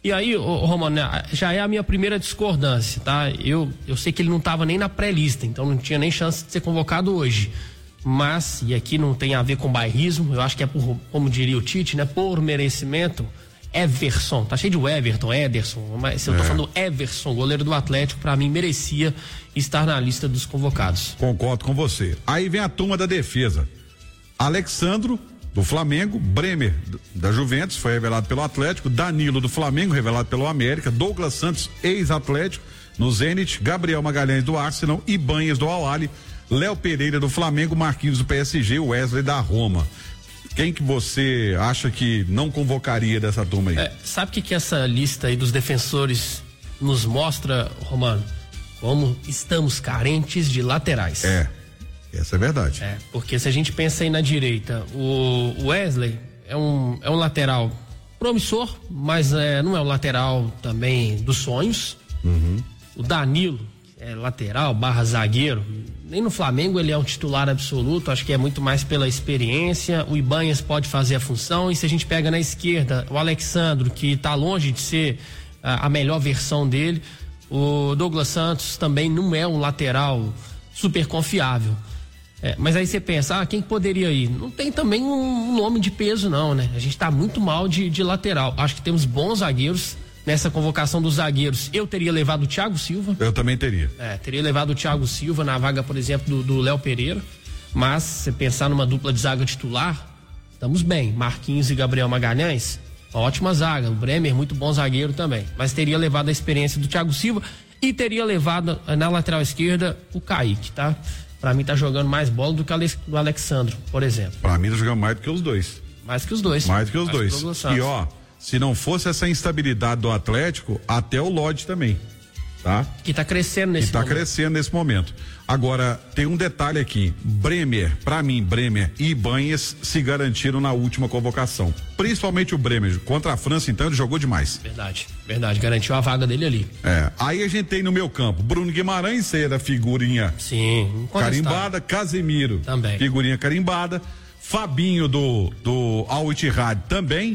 E aí, ô, Romano, já é a minha primeira discordância, tá? Eu, eu sei que ele não estava nem na pré-lista, então não tinha nem chance de ser convocado hoje. Mas, e aqui não tem a ver com bairrismo, eu acho que é por, como diria o Tite, né? Por merecimento, Everson, tá cheio de Everton, Ederson, mas se eu tô é. falando Everson, goleiro do Atlético, pra mim merecia estar na lista dos convocados. Concordo com você. Aí vem a turma da defesa. Alexandro, do Flamengo, Bremer, da Juventus, foi revelado pelo Atlético, Danilo, do Flamengo, revelado pelo América, Douglas Santos, ex-Atlético, no Zenit, Gabriel Magalhães, do Arsenal, Ibanhas, do Al-Ahly, Léo Pereira, do Flamengo, Marquinhos, do P S G, Wesley, da Roma. Quem que você acha que não convocaria dessa turma aí? É, sabe o que que essa lista aí dos defensores nos mostra, Romano? Como estamos carentes de laterais. É. Essa é verdade. É, porque se a gente pensa aí na direita, o Wesley é um, é um lateral promissor, mas é, não é um lateral também dos sonhos. Uhum. O Danilo é lateral barra zagueiro. Nem no Flamengo ele é um titular absoluto, acho que é muito mais pela experiência. O Ibanhas pode fazer a função, e se a gente pega na esquerda o Alexandro, que está longe de ser a, a melhor versão dele, o Douglas Santos também não é um lateral super confiável. É, mas aí você pensa, ah, quem poderia ir? Não tem também um nome de peso não, né? A gente tá muito mal de, de lateral. Acho que temos bons zagueiros nessa convocação dos zagueiros. Eu teria levado o Thiago Silva. Eu também teria. É, teria levado o Thiago Silva na vaga, por exemplo, do Léo Pereira. Mas, se pensar numa dupla de zaga titular, estamos bem. Marquinhos e Gabriel Magalhães, ótima zaga. O Bremer, muito bom zagueiro também. Mas teria levado a experiência do Thiago Silva e teria levado na lateral esquerda o Kaique, tá? Pra mim tá jogando mais bola do que o Alexandro, por exemplo. Pra mim tá jogando mais do que os dois. Mais que os dois. Mais do que os mais dois. Que e ó, se não fosse essa instabilidade do Atlético, até o Lodge também, tá? Que tá crescendo nesse que tá momento. crescendo nesse momento. Agora, tem um detalhe aqui. Bremer, pra mim, Bremer e Ibanhas se garantiram na última convocação. Principalmente o Bremer. Contra a França, então, ele jogou demais. Verdade, verdade. Garantiu a vaga dele ali. É. Aí a gente tem no meu campo Bruno Guimarães, era figurinha Sim, carimbada, Casemiro também. Figurinha carimbada, Fabinho do, do Al Ittihad também.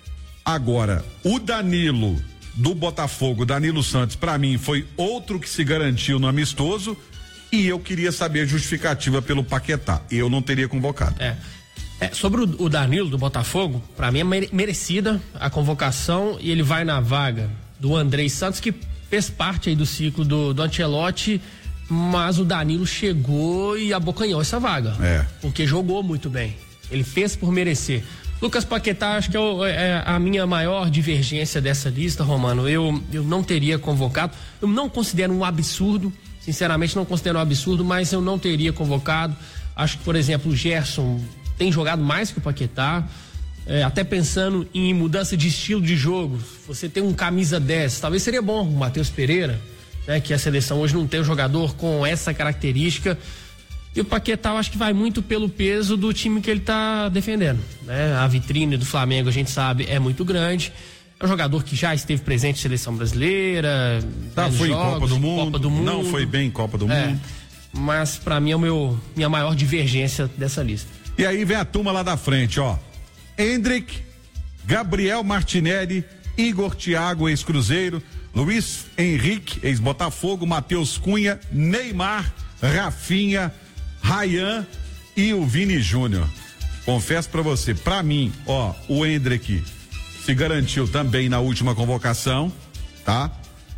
Agora, o Danilo do Botafogo, Danilo Santos, pra mim foi outro que se garantiu no amistoso, e eu queria saber a justificativa pelo Paquetá. Eu não teria convocado. É. É, sobre o, o Danilo do Botafogo, pra mim é mere, merecida a convocação, e ele vai na vaga do Andrei Santos, que fez parte aí do ciclo do, do Ancelotti, mas o Danilo chegou e abocanhou essa vaga. É. Porque jogou muito bem. Ele fez por merecer. Lucas Paquetá, acho que é, o, é a minha maior divergência dessa lista, Romano. Eu, eu não teria convocado. Eu não considero um absurdo, sinceramente não considero um absurdo, mas eu não teria convocado. Acho que, por exemplo, o Gerson tem jogado mais que o Paquetá. É, até pensando em mudança de estilo de jogo, você tem um camisa dez, talvez seria bom o Matheus Pereira, né, que a seleção hoje não tem um jogador com essa característica. E o Paquetá, eu acho que vai muito pelo peso do time que ele tá defendendo, né? A vitrine do Flamengo, a gente sabe, é muito grande. É um jogador que já esteve presente em seleção brasileira. Tá, foi jogos, em Copa do, Mundo, Copa do Mundo. Não foi bem em Copa do é, Mundo. Mas pra mim é o meu, minha maior divergência dessa lista. E aí vem a turma lá da frente, ó. Hendrick, Gabriel Martinelli, Igor Thiago, ex-Cruzeiro, Luiz Henrique, ex-Botafogo, Matheus Cunha, Neymar, Rafinha, Ryan e o Vini Júnior. Confesso pra você, pra mim, ó, o Hendrick se garantiu também na última convocação, tá?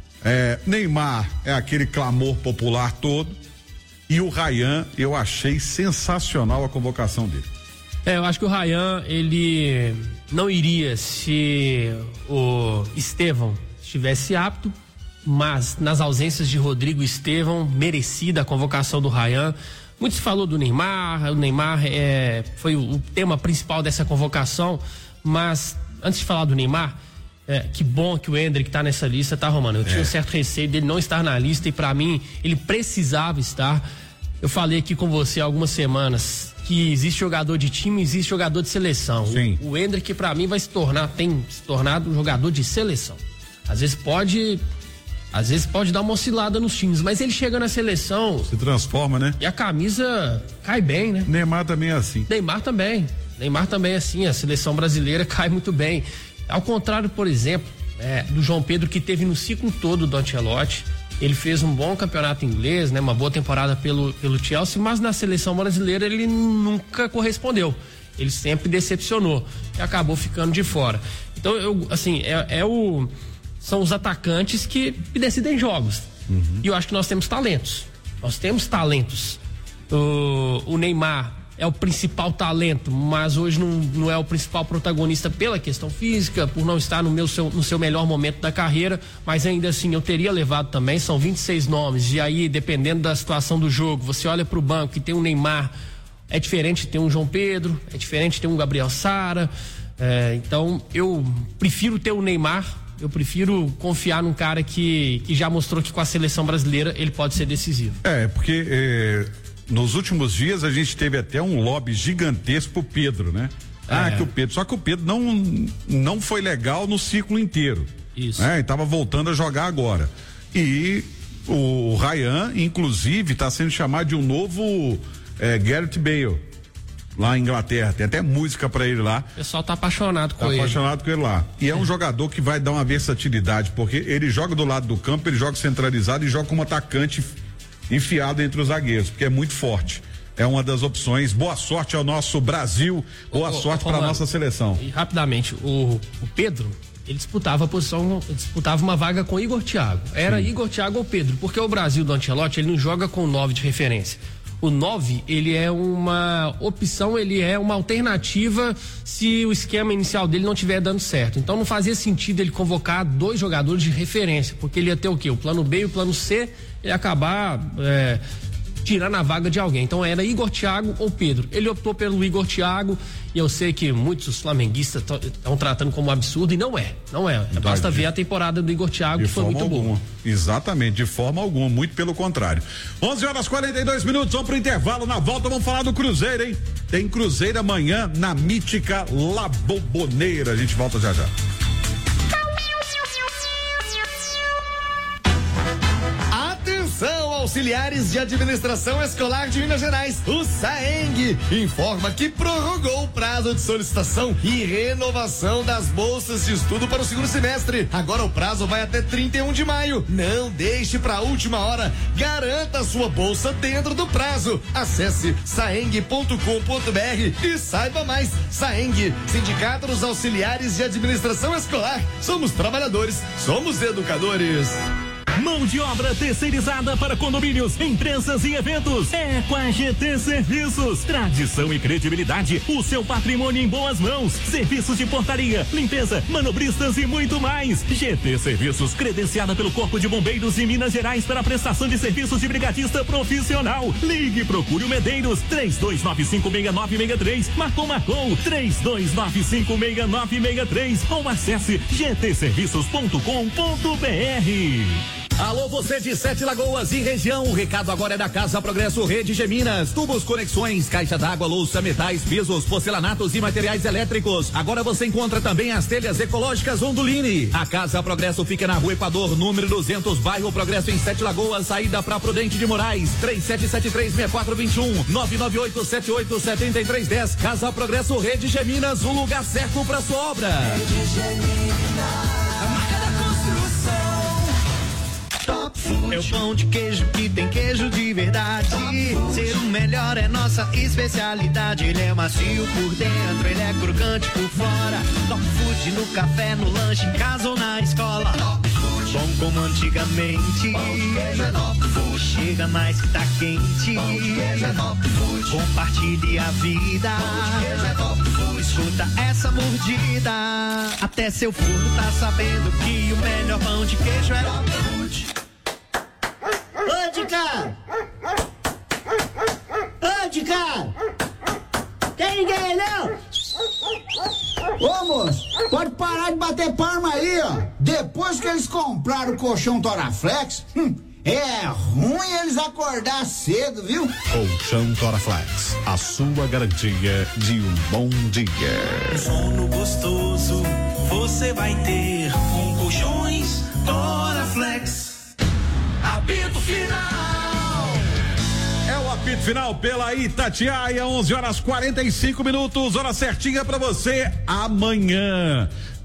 É, Neymar é aquele clamor popular todo, e o Ryan, eu achei sensacional a convocação dele. É, eu acho que o Ryan, ele não iria se o Estevão estivesse apto, mas nas ausências de Rodrigo e Estevão, merecida a convocação do Ryan. Muito se falou do Neymar, o Neymar é, foi o, o tema principal dessa convocação, mas antes de falar do Neymar, é, que bom que o Hendrick tá nessa lista, tá, Romano? Eu é. tinha um certo receio dele não estar na lista, e pra mim ele precisava estar. Eu falei aqui com você há algumas semanas que existe jogador de time, existe jogador de seleção. Sim. O, o Hendrick pra mim vai se tornar, tem se tornado um jogador de seleção. Às vezes pode Às vezes pode dar uma oscilada nos times, mas ele chega na seleção, se transforma, né? E a camisa cai bem, né? Neymar também é assim. Neymar também. Neymar também é assim, a seleção brasileira cai muito bem. Ao contrário, por exemplo, é, do João Pedro, que teve no ciclo todo do Ancelotti. Ele fez um bom campeonato inglês, né? Uma boa temporada pelo, pelo Chelsea, mas na seleção brasileira ele nunca correspondeu. Ele sempre decepcionou e acabou ficando de fora. Então, eu, assim, é, é o, são os atacantes que, que decidem jogos. Uhum. E eu acho que nós temos talentos. Nós temos talentos. O, o Neymar é o principal talento, mas hoje não, não é o principal protagonista pela questão física, por não estar no, meu, seu, no seu melhor momento da carreira, mas ainda assim eu teria levado também, são vinte e seis nomes, e aí dependendo da situação do jogo, você olha pro banco e tem um Neymar, é diferente ter um João Pedro, é diferente ter um Gabriel Sara, é, então eu prefiro ter o Neymar, eu prefiro confiar num cara que, que já mostrou que com a seleção brasileira ele pode ser decisivo. É, porque é, nos últimos dias a gente teve até um lobby gigantesco pro Pedro, né? Ah, é. que o Pedro, só que o Pedro não, não foi legal no ciclo inteiro. Isso. Né? E tava voltando a jogar agora. E o Ryan, inclusive, tá sendo chamado de um novo é, Gareth Bale, lá em Inglaterra. Tem até música pra ele lá. O pessoal tá apaixonado com tá ele. apaixonado com ele lá. E é um jogador que vai dar uma versatilidade, porque ele joga do lado do campo, ele joga centralizado e joga como atacante enfiado entre os zagueiros, porque é muito forte. É uma das opções. Boa sorte ao nosso Brasil, boa ô, sorte para a nossa seleção. E rapidamente, o, o Pedro, ele disputava a posição, disputava uma vaga com Igor Thiago. Era Sim. Igor Thiago ou Pedro, porque o Brasil do Ancelotti, ele não joga com nove de referência. O nove, ele é uma opção, ele é uma alternativa se o esquema inicial dele não estiver dando certo. Então não fazia sentido ele convocar dois jogadores de referência, porque ele ia ter o quê? O plano B e o plano C, ele ia acabar é, tirando a vaga de alguém. Então era Igor Thiago ou Pedro. Ele optou pelo Igor Thiago, e eu sei que muitos flamenguistas estão tratando como um absurdo, e não é, não é. Verdade. Basta ver a temporada do Igor Thiago, de que foi muito alguma. boa. Exatamente, de forma alguma, muito pelo contrário. onze horas e quarenta e dois minutos, vamos pro intervalo, na volta vamos falar do Cruzeiro, hein? Tem Cruzeiro amanhã na mítica La Bombonera, a gente volta já já. Atenção, auxiliares de administração escolar de Minas Gerais, o SAENG informa que prorrogou o prazo de solicitação e renovação das bolsas de estudo para o segundo semestre. Agora o prazo vai até trinta e um de maio. Não deixe para a última hora. Garanta a sua bolsa dentro do prazo. Acesse saeng ponto com ponto br e saiba mais. SAENG, Sindicato dos Auxiliares de Administração Escolar. Somos trabalhadores, somos educadores. Mão de obra terceirizada para condomínios, empresas e eventos. É com a G T Serviços. Tradição e credibilidade. O seu patrimônio em boas mãos. Serviços de portaria, limpeza, manobristas e muito mais. G T Serviços, credenciada pelo Corpo de Bombeiros de Minas Gerais para prestação de serviços de brigadista profissional. Ligue e procure o Medeiros. três dois nove cinco, seis nove seis três. Marcou, marcou. três dois nove cinco, seis nove seis três. Ou acesse g t serviços ponto com ponto b r. Alô, você de Sete Lagoas e região, o recado agora é da Casa Progresso Rede G Minas. Tubos, conexões, caixa d'água, louça, metais, pisos, porcelanatos e materiais elétricos. Agora você encontra também as telhas ecológicas Ondulini. A Casa Progresso fica na Rua Equador, número duzentos, bairro Progresso, em Sete Lagoas, saída pra Prudente de Moraes. três sete sete três, seis quatro dois um, nove nove oito sete oito sete três um zero. Casa Progresso Rede G Minas, o lugar certo pra sua obra. Rede G Minas, a marca da construção. Top Food. É o pão de queijo que tem queijo de verdade. Ser o melhor é nossa especialidade. Ele é macio por dentro, ele é crocante por fora. Top Food no café, no lanche, em casa ou na escola. Top Food. Bom como antigamente. Pão de queijo é Top Food. Chega mais que tá quente. Pão de queijo é Top Food. Compartilhe a vida. Pão de queijo é Top Food. Escuta essa mordida. Até seu forno tá sabendo que o melhor pão de queijo é Top Food. Ô, de cá! Ô, de cá! Tem ninguém aí, não? Ô, moço, pode parar de bater palma aí, ó. Depois que eles compraram o colchão Toraflex, hum, é ruim eles acordar cedo, viu? Colchão Toraflex, a sua garantia de um bom dia. Sono gostoso você vai ter com colchões Toraflex. Apito final. É o apito final pela Itatiaia, onze horas quarenta e cinco minutos, hora certinha pra você amanhã.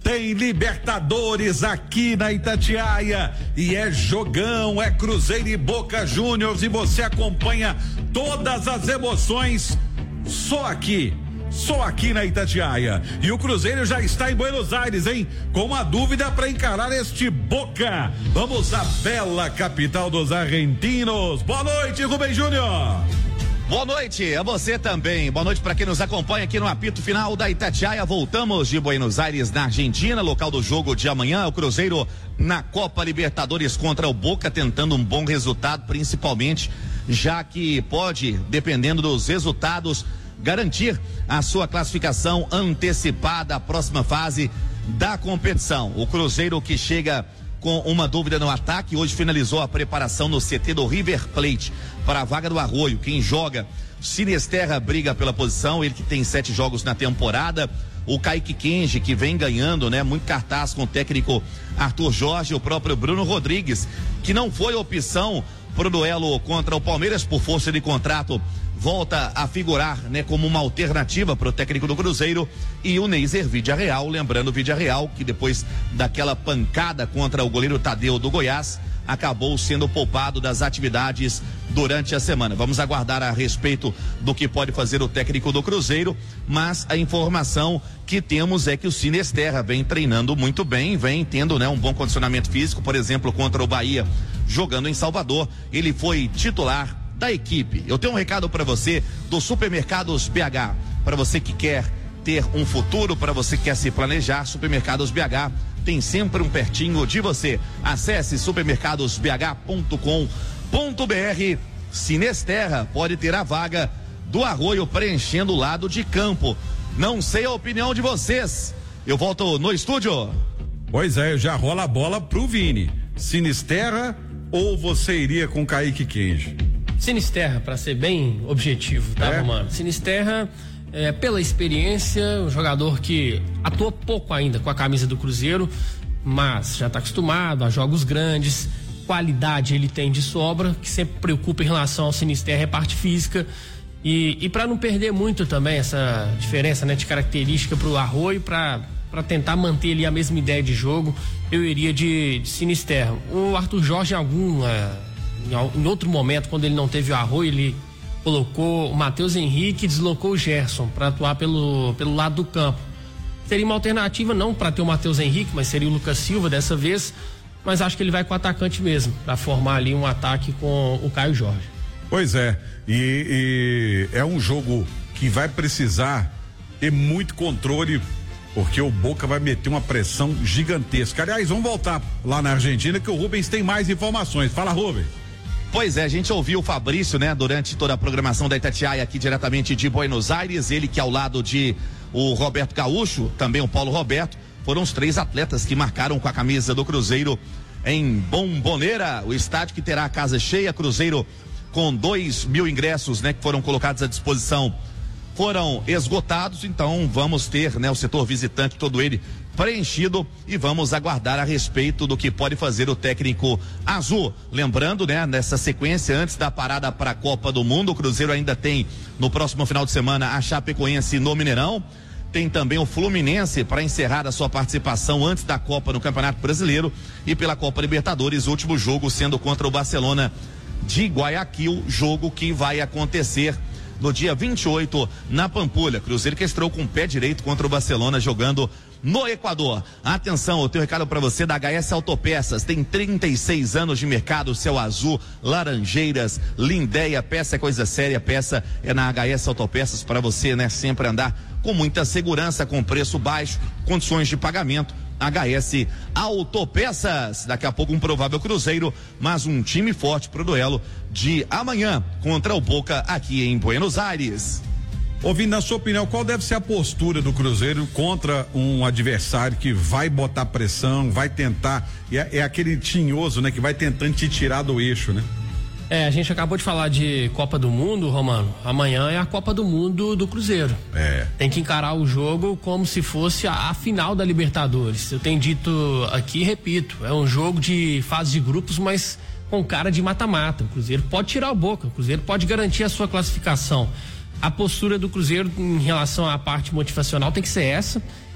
Tem Libertadores aqui na Itatiaia e é jogão, é Cruzeiro e Boca Juniors e você acompanha todas as emoções só aqui, só aqui na Itatiaia. E o Cruzeiro já está em Buenos Aires, hein? Com uma dúvida para encarar este Boca. Vamos à bela capital dos argentinos. Boa noite, Rubem Júnior. Boa noite a você também. Boa noite para quem nos acompanha aqui no apito final da Itatiaia. Voltamos de Buenos Aires, na Argentina, local do jogo de amanhã. O Cruzeiro na Copa Libertadores contra o Boca, tentando um bom resultado, principalmente já que pode, dependendo dos resultados, garantir a sua classificação antecipada à próxima fase da competição. O Cruzeiro que chega com uma dúvida no ataque, hoje finalizou a preparação no C T do River Plate para a vaga do Arroio. Quem joga, Sinisterra briga pela posição, ele que tem sete jogos na temporada. O Kaique Kenji, que vem ganhando, né? Muito cartaz com o técnico Arthur Jorge, o próprio Bruno Rodrigues, que não foi opção pro duelo contra o Palmeiras por força de contrato, volta a figurar, né, como uma alternativa para o técnico do Cruzeiro, e o Neiser Vidiarreal, lembrando o Vidiarreal que depois daquela pancada contra o goleiro Tadeu do Goiás, acabou sendo poupado das atividades durante a semana. Vamos aguardar a respeito do que pode fazer o técnico do Cruzeiro, mas a informação que temos é que o Sinisterra vem treinando muito bem, vem tendo, né, um bom condicionamento físico, por exemplo, contra o Bahia, jogando em Salvador, ele foi titular da equipe. Eu tenho um recado para você do Supermercados B H, para você que quer ter um futuro, para você que quer se planejar. Supermercados B H tem sempre um pertinho de você. Acesse supermercados b h ponto com ponto b r. Sinisterra pode ter a vaga do Arroio preenchendo o lado de campo. Não sei a opinião de vocês. Eu volto no estúdio. Pois é, já rola a bola pro Vini. Sinisterra ou você iria com Kaique Kenji? Sinisterra, para ser bem objetivo, tá, é? Romano? Sinisterra, é, pela experiência, um jogador que atuou pouco ainda com a camisa do Cruzeiro, mas já está acostumado a jogos grandes, qualidade ele tem de sobra, que sempre preocupa em relação ao Sinisterra é parte física, e, e para não perder muito também essa diferença, né, de característica pro Arroio, para para tentar manter ali a mesma ideia de jogo, eu iria de, de Sinisterra. O Arthur Jorge, em algum é, em outro momento, quando ele não teve o Arroio, ele colocou o Matheus Henrique e deslocou o Gerson para atuar pelo, pelo lado do campo. Seria uma alternativa não para ter o Matheus Henrique, mas seria o Lucas Silva dessa vez, mas acho que ele vai com o atacante mesmo, para formar ali um ataque com o Caio Jorge. Pois é, e, e é um jogo que vai precisar ter muito controle, porque o Boca vai meter uma pressão gigantesca. Aliás, vamos voltar lá na Argentina que o Rubens tem mais informações. Fala, Rubens. Pois é, a gente ouviu o Fabrício, né, durante toda a programação da Itatiaia aqui diretamente de Buenos Aires, ele que ao lado de o Roberto Gaúcho, também o Paulo Roberto, foram os três atletas que marcaram com a camisa do Cruzeiro em Bombonera, o estádio que terá a casa cheia. Cruzeiro com dois mil ingressos, né, que foram colocados à disposição, foram esgotados, então vamos ter, né, o setor visitante todo ele preenchido e vamos aguardar a respeito do que pode fazer o técnico azul. Lembrando, né, nessa sequência antes da parada para a Copa do Mundo, o Cruzeiro ainda tem no próximo final de semana a Chapecoense no Mineirão, tem também o Fluminense para encerrar a sua participação antes da Copa no Campeonato Brasileiro e pela Copa Libertadores, o último jogo sendo contra o Barcelona de Guayaquil, jogo que vai acontecer no dia vinte e oito na Pampulha. Cruzeiro que estreou com o pé direito contra o Barcelona jogando no Equador. Atenção, eu tenho um recado para você da H S Autopeças, tem trinta e seis anos de mercado, céu azul, Laranjeiras, Lindéia, peça é coisa séria, peça é na H S Autopeças para você, né, sempre andar com muita segurança, com preço baixo, condições de pagamento. H S Autopeças, daqui a pouco um provável Cruzeiro, mas um time forte pro duelo de amanhã contra o Boca aqui em Buenos Aires. Ouvindo, na sua opinião, qual deve ser a postura do Cruzeiro contra um adversário que vai botar pressão, vai tentar, é, é aquele tinhoso, né, que vai tentando te tirar do eixo, né? É, a gente acabou de falar de Copa do Mundo, Romano. Amanhã é a Copa do Mundo do Cruzeiro. É. Tem que encarar o jogo como se fosse a, a final da Libertadores. Eu tenho dito aqui e repito, é um jogo de fase de grupos, mas com cara de mata-mata. O Cruzeiro pode tirar o Boca, o Cruzeiro pode garantir a sua classificação. A postura do Cruzeiro em relação à parte motivacional tem que ser essa.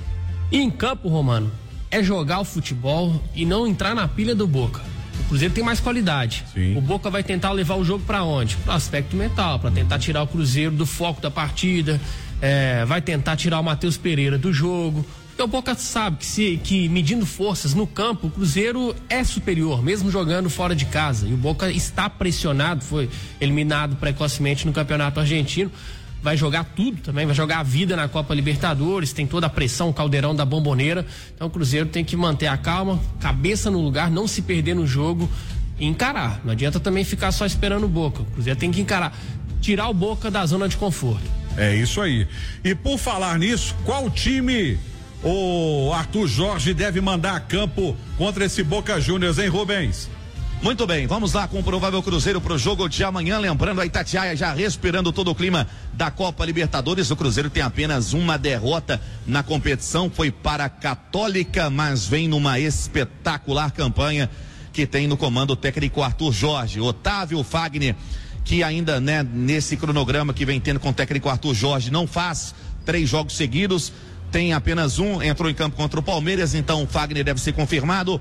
E em campo, Romano, é jogar o futebol e não entrar na pilha do Boca. O Cruzeiro tem mais qualidade. Sim. O Boca vai tentar levar o jogo para onde? Para o aspecto mental, para tentar tirar o Cruzeiro do foco da partida, é, vai tentar tirar o Matheus Pereira do jogo. Então o Boca sabe que, se, que medindo forças no campo, o Cruzeiro é superior, mesmo jogando fora de casa. E o Boca está pressionado, foi eliminado precocemente no Campeonato Argentino. Vai jogar tudo também, vai jogar a vida na Copa Libertadores, tem toda a pressão, o caldeirão da Bomboneira. Então o Cruzeiro tem que manter a calma, cabeça no lugar, não se perder no jogo e encarar. Não adianta também ficar só esperando o Boca. O Cruzeiro tem que encarar, tirar o Boca da zona de conforto. É isso aí. E por falar nisso, qual time o Arthur Jorge deve mandar a campo contra esse Boca Juniors, hein, Rubens? Muito bem, vamos lá com o provável Cruzeiro pro jogo de amanhã, lembrando a Itatiaia já respirando todo o clima da Copa Libertadores. O Cruzeiro tem apenas uma derrota na competição, foi para a Católica, mas vem numa espetacular campanha que tem no comando o técnico Arthur Jorge. Otávio Fagner, que ainda, né, nesse cronograma que vem tendo com o técnico Arthur Jorge, não faz três jogos seguidos, tem apenas um, entrou em campo contra o Palmeiras, então o Fagner deve ser confirmado.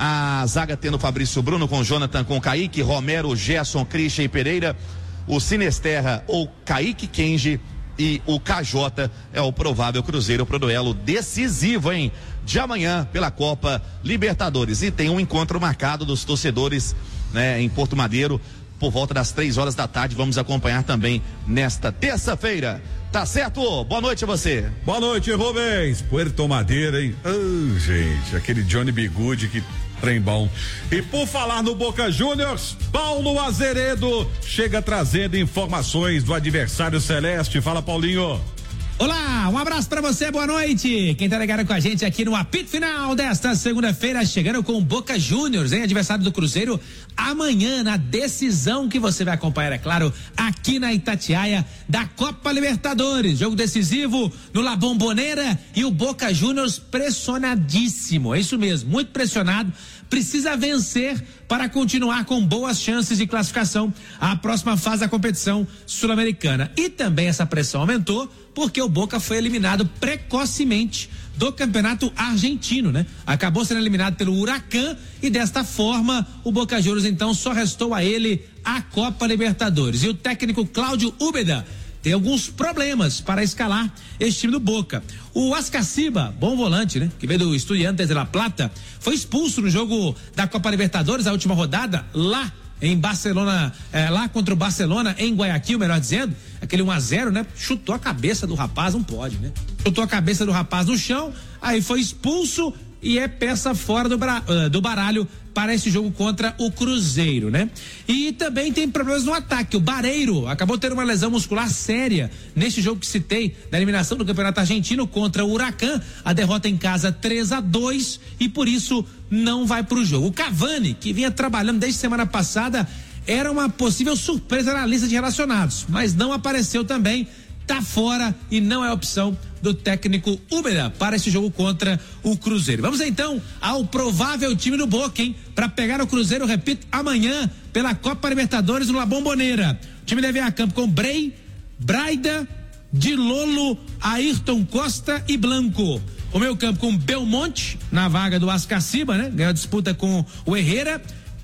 A zaga tendo Fabrício Bruno com Jonathan, com Kaique, Romero, Gerson, Christian e Pereira, o Sinesterra ou Kaique Kenji e o K J é o provável Cruzeiro pro duelo decisivo, hein? De amanhã pela Copa Libertadores. E tem um encontro marcado dos torcedores, né, em Porto Madeiro por volta das três horas da tarde. Vamos acompanhar também nesta terça-feira. Tá certo? Boa noite a você. Boa noite, Rubens. Puerto Madeira, hein? Oh, gente, aquele Johnny Bigude que trem bom. E por falar no Boca Juniors, Paulo Azeredo chega trazendo informações do adversário celeste. Fala, Paulinho. Olá, um abraço pra você, boa noite. Quem tá ligado com a gente aqui no apito final desta segunda-feira, chegando com o Boca Juniors, hein? Adversário do Cruzeiro, amanhã na decisão que você vai acompanhar, é claro, aqui na Itatiaia da Copa Libertadores. Jogo decisivo no La Bombonera e o Boca Juniors pressionadíssimo, é isso mesmo, muito pressionado. Precisa vencer para continuar com boas chances de classificação à próxima fase da competição sul-americana. E também essa pressão aumentou porque o Boca foi eliminado precocemente do Campeonato Argentino, né? Acabou sendo eliminado pelo Huracan e desta forma o Boca Juniors então só restou a ele a Copa Libertadores. E o técnico Cláudio Úbeda tem alguns problemas para escalar esse time do Boca. O Ascaciba, bom volante, né? Que veio do Estudiantes de La Plata, foi expulso no jogo da Copa Libertadores, a última rodada, lá em Barcelona, eh, lá contra o Barcelona, em Guayaquil, melhor dizendo, aquele um a zero, né? Chutou a cabeça do rapaz, não pode, né? Chutou a cabeça do rapaz no chão, aí foi expulso e é peça fora do, uh, do baralho para esse jogo contra o Cruzeiro, né? E também tem problemas no ataque. O Barreiro acabou tendo uma lesão muscular séria neste jogo que citei, da eliminação do Campeonato Argentino contra o Huracan, a derrota em casa três a dois e por isso não vai para o jogo. O Cavani, que vinha trabalhando desde semana passada, era uma possível surpresa na lista de relacionados, mas não apareceu também, tá fora e não é opção do técnico Úbeda para esse jogo contra o Cruzeiro. Vamos então ao provável time do Boca, hein? Para pegar o Cruzeiro, repito, amanhã pela Copa Libertadores no La Bombonera. O time deve ir a campo com Brei, Braida, Dilolo, Ayrton Costa e Blanco. O meio campo com Belmonte na vaga do Ascaciba, né? Ganhou a disputa com o Herrera,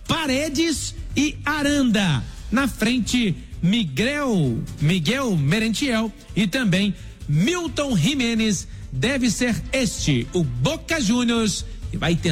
Paredes e Aranda. Na frente, Miguel, Miguel Merentiel e também Milton Jimenez. Deve ser este o Boca Juniors, que vai ter